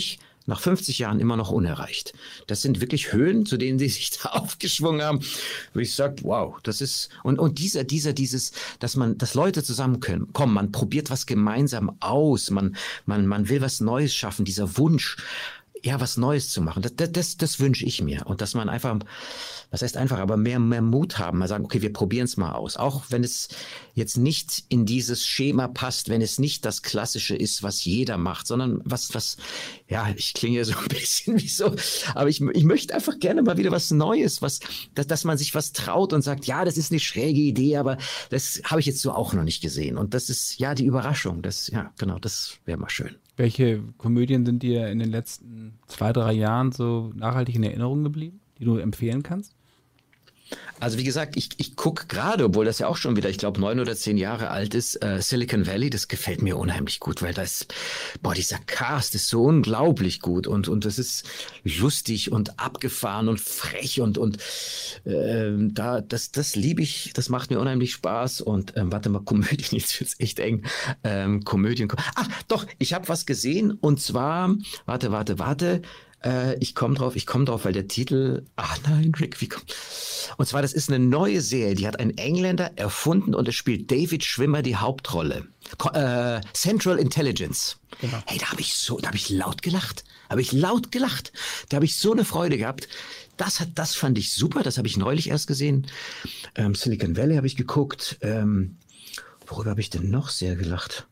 Speaker 3: nach fünfzig Jahren immer noch unerreicht. Das sind wirklich Höhen, zu denen sie sich da aufgeschwungen haben, wo ich sage, wow, das ist, und, und dieser, dieser, dieses, dass man, dass Leute zusammenkommen, kommen, man probiert was gemeinsam aus, man, man, man will was Neues schaffen, dieser Wunsch, ja, was Neues zu machen, das, das, das wünsche ich mir. Und dass man einfach, was heißt einfach, aber mehr, mehr Mut haben, mal sagen, okay, wir probieren es mal aus. Auch wenn es jetzt nicht in dieses Schema passt, wenn es nicht das Klassische ist, was jeder macht, sondern was, was, ja, ich klinge so ein bisschen wie so, aber ich, ich möchte einfach gerne mal wieder was Neues, was, dass, dass man sich was traut und sagt, ja, das ist eine schräge Idee, aber das habe ich jetzt so auch noch nicht gesehen. Und das ist, ja, die Überraschung, das, ja, genau, das wäre mal schön.
Speaker 4: Welche Komödien sind dir in den letzten zwei, drei Jahren so nachhaltig in Erinnerung geblieben, die du empfehlen kannst?
Speaker 3: Also wie gesagt, ich, ich gucke gerade, obwohl das ja auch schon wieder, ich glaube, neun oder zehn Jahre alt ist, äh, Silicon Valley, das gefällt mir unheimlich gut, weil das, boah, dieser Cast ist so unglaublich gut und und das ist lustig und abgefahren und frech und und äh, da das das liebe ich, das macht mir unheimlich Spaß und ähm, warte mal, Komödien, jetzt wird's echt eng, ähm, Komödien, ach doch, ich habe was gesehen und zwar, warte, warte, warte, Äh, ich komme drauf, ich komme drauf, weil der Titel, ach nein, Rick, wie kommt, und zwar, das ist eine neue Serie, die hat ein Engländer erfunden und es spielt David Schwimmer die Hauptrolle. Ko- äh, Central Intelligence.
Speaker 4: Genau.
Speaker 3: Hey, da habe ich so, da habe ich laut gelacht, habe ich laut gelacht, da habe ich so eine Freude gehabt. Das hat, das fand ich super, das habe ich neulich erst gesehen. Ähm, Silicon Valley habe ich geguckt. Ähm, worüber habe ich denn noch sehr gelacht?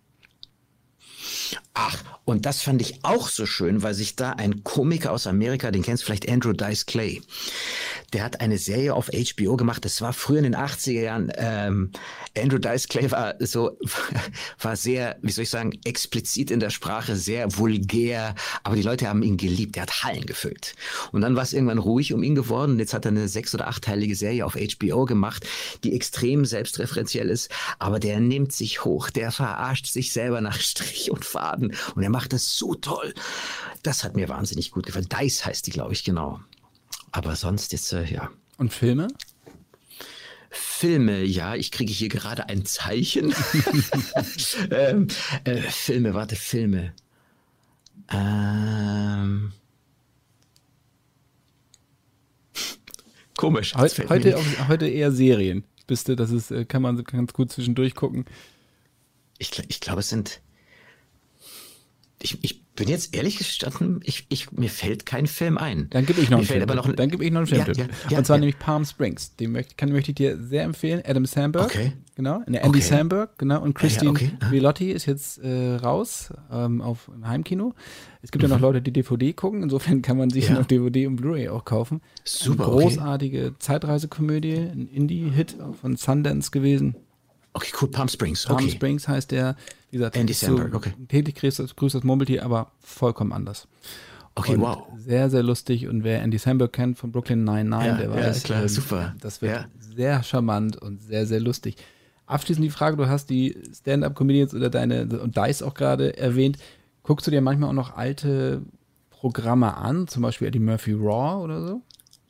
Speaker 3: Ach, und das fand ich auch so schön, weil sich da ein Komiker aus Amerika, den kennst du vielleicht, Andrew Dice Clay, der hat eine Serie auf H B O gemacht, das war früher in den achtziger Jahren, ähm, Andrew Dice Clay war so, war sehr, wie soll ich sagen, explizit in der Sprache, sehr vulgär, aber die Leute haben ihn geliebt, der hat Hallen gefüllt. Und dann war es irgendwann ruhig um ihn geworden und jetzt hat er eine sechs- oder achtteilige Serie auf H B O gemacht, die extrem selbstreferenziell ist, aber der nimmt sich hoch, der verarscht sich selber nach Strich und Faden und er macht das so toll. Das hat mir wahnsinnig gut gefallen. Dice heißt die, glaube ich, genau. Aber sonst jetzt, äh, ja.
Speaker 4: Und Filme?
Speaker 3: Filme, ja, ich kriege hier gerade ein Zeichen. ähm, äh, Filme, warte, Filme. Ähm. Komisch. das
Speaker 4: Heute,
Speaker 3: fällt mir
Speaker 4: heute,
Speaker 3: nicht.
Speaker 4: auch, heute eher Serien. Bist du, das ist, äh, kann man ganz gut zwischendurch gucken.
Speaker 3: Ich, gl- ich glaube, es sind. Ich, ich bin jetzt ehrlich gestanden, ich, ich, mir fällt kein Film ein.
Speaker 4: Dann gebe ich noch
Speaker 3: Mir
Speaker 4: einen
Speaker 3: fällt
Speaker 4: Film.
Speaker 3: aber noch ein-
Speaker 4: Dann gebe ich noch einen Film.
Speaker 3: Ja, ja, ja,
Speaker 4: Und zwar
Speaker 3: ja.
Speaker 4: nämlich Palm Springs. Den möchte, kann, möchte ich dir sehr empfehlen. Adam Sandberg.
Speaker 3: Okay.
Speaker 4: Genau. Ne, Andy
Speaker 3: Okay.
Speaker 4: Samberg, genau. Und Christine
Speaker 3: okay. Aha.
Speaker 4: Velotti ist jetzt äh, raus ähm, auf ein Heimkino. Es gibt ja noch Leute, die D V D gucken. Insofern kann man sich
Speaker 3: Mhm. Ja.
Speaker 4: noch D V D und Blu-ray auch kaufen.
Speaker 3: Super,
Speaker 4: Eine
Speaker 3: okay.
Speaker 4: großartige Zeitreisekomödie, ein Indie-Hit von Sundance gewesen.
Speaker 3: Okay, cool, Palm Springs.
Speaker 4: Palm
Speaker 3: Okay.
Speaker 4: Springs heißt der, wie gesagt,
Speaker 3: Andy
Speaker 4: ist
Speaker 3: Samberg, okay.
Speaker 4: täglich grüßt das, grüßt das Murmeltier, aber vollkommen anders.
Speaker 3: Okay,
Speaker 4: Und
Speaker 3: wow.
Speaker 4: sehr, sehr lustig. Und wer Andy Samberg kennt von Brooklyn Nine-Nine,
Speaker 3: Ja,
Speaker 4: der
Speaker 3: ja,
Speaker 4: weiß,
Speaker 3: klar,
Speaker 4: ähm,
Speaker 3: super.
Speaker 4: das wird
Speaker 3: Ja.
Speaker 4: sehr charmant und sehr, sehr lustig. Abschließend die Frage, du hast die Stand-Up-Comedians oder deine, und Dice auch gerade erwähnt. Guckst du dir manchmal auch noch alte Programme an, zum Beispiel Eddie Murphy Raw oder so?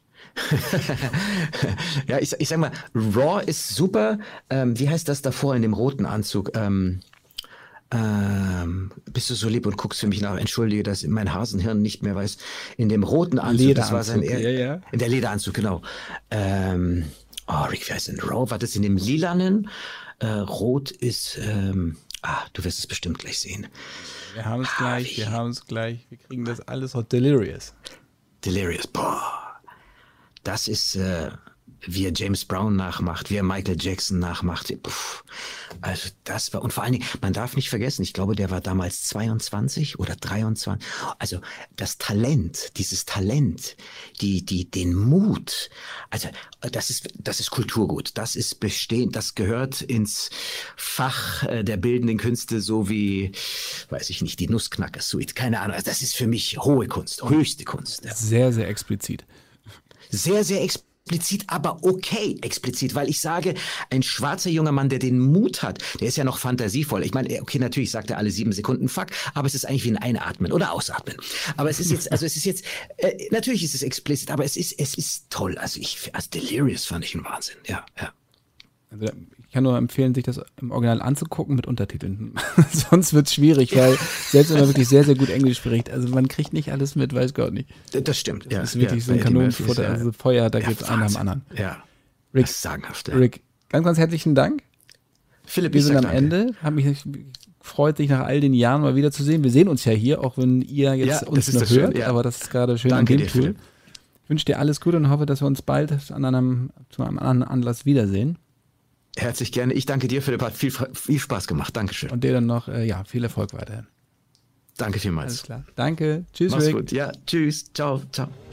Speaker 3: Ja, ich, ich sag mal, Raw ist super. Ähm, wie heißt das davor in dem roten Anzug? Ähm, ähm, bist du so lieb und guckst für mich nach? Entschuldige, dass mein Hasenhirn nicht mehr weiß. In dem roten Anzug, das war sein
Speaker 4: Lederanzug, ja, ja.
Speaker 3: In der Lederanzug, genau. Ähm, oh, Rick, wie heißt denn Raw? War das in dem lilanen? Äh, Rot ist, ähm, ah, du wirst es bestimmt gleich sehen.
Speaker 4: Wir haben es
Speaker 3: Ah,
Speaker 4: gleich,
Speaker 3: wie-
Speaker 4: wir haben es gleich. Wir kriegen das alles auf Delirious.
Speaker 3: Delirious, boah. Das ist, äh, wie er James Brown nachmacht, wie er Michael Jackson nachmacht. Puh. Also das war, und vor allen Dingen, man darf nicht vergessen, ich glaube, der war damals zweiundzwanzig oder dreiundzwanzig. Also das Talent, dieses Talent, die, die, den Mut, also das ist, das ist Kulturgut. Das ist bestehend, das gehört ins Fach äh, der bildenden Künste, so wie, weiß ich nicht, die Nussknacker-Suite, keine Ahnung. Also das ist für mich hohe Kunst, höchste Kunst. Ja.
Speaker 4: Sehr, sehr explizit.
Speaker 3: Sehr, sehr explizit, aber okay explizit, weil ich sage, ein schwarzer junger Mann, der den Mut hat, der ist ja noch fantasievoll. Ich meine, okay, natürlich sagt er alle sieben Sekunden Fuck, aber es ist eigentlich wie ein Einatmen oder Ausatmen. Aber es ist jetzt, also es ist jetzt, äh, natürlich ist es explizit, aber es ist, es ist toll. Also ich, also Delirious fand ich ein Wahnsinn, ja, ja.
Speaker 4: Also ich kann nur empfehlen, sich das im Original anzugucken mit Untertiteln. Sonst wird es schwierig, weil selbst wenn man wirklich sehr, sehr gut Englisch spricht, also man kriegt nicht alles mit, weiß Gott nicht.
Speaker 3: Das stimmt,
Speaker 4: Das
Speaker 3: ja.
Speaker 4: ist wirklich
Speaker 3: ja,
Speaker 4: so ein
Speaker 3: bei Eddie Murphy
Speaker 4: Kanonenfutter,
Speaker 3: ist ja-
Speaker 4: also Feuer, da
Speaker 3: ja,
Speaker 4: geht es einer am
Speaker 3: Wahnsinn.
Speaker 4: anderen.
Speaker 3: Ja,
Speaker 4: Rick,
Speaker 3: das ist sagenhaft. Ja.
Speaker 4: Rick, ganz, ganz herzlichen Dank.
Speaker 3: Philipp,
Speaker 4: Wir
Speaker 3: ich
Speaker 4: sind
Speaker 3: sag
Speaker 4: am
Speaker 3: danke.
Speaker 4: Ende. Hab mich gefreut, dich nach all den Jahren mal wieder zu sehen. Wir sehen uns ja hier, auch wenn ihr jetzt
Speaker 3: Ja, das
Speaker 4: uns
Speaker 3: ist
Speaker 4: nur
Speaker 3: das Schöne,
Speaker 4: hört,
Speaker 3: ja.
Speaker 4: aber das ist gerade schön
Speaker 3: Danke
Speaker 4: an
Speaker 3: dir,
Speaker 4: dem Tool.
Speaker 3: Philipp.
Speaker 4: Ich wünsche dir alles Gute und hoffe, dass wir uns bald an einem, zu einem anderen Anlass wiedersehen.
Speaker 3: Herzlich gerne. Ich danke dir, Philipp. Hat viel, viel Spaß gemacht. Dankeschön.
Speaker 4: Und dir dann noch äh, ja, viel Erfolg weiterhin.
Speaker 3: Danke
Speaker 4: Alles
Speaker 3: vielmals.
Speaker 4: klar. Danke. Tschüss,
Speaker 3: Mach's
Speaker 4: Rick.
Speaker 3: gut. Ja, tschüss. Ciao, ciao.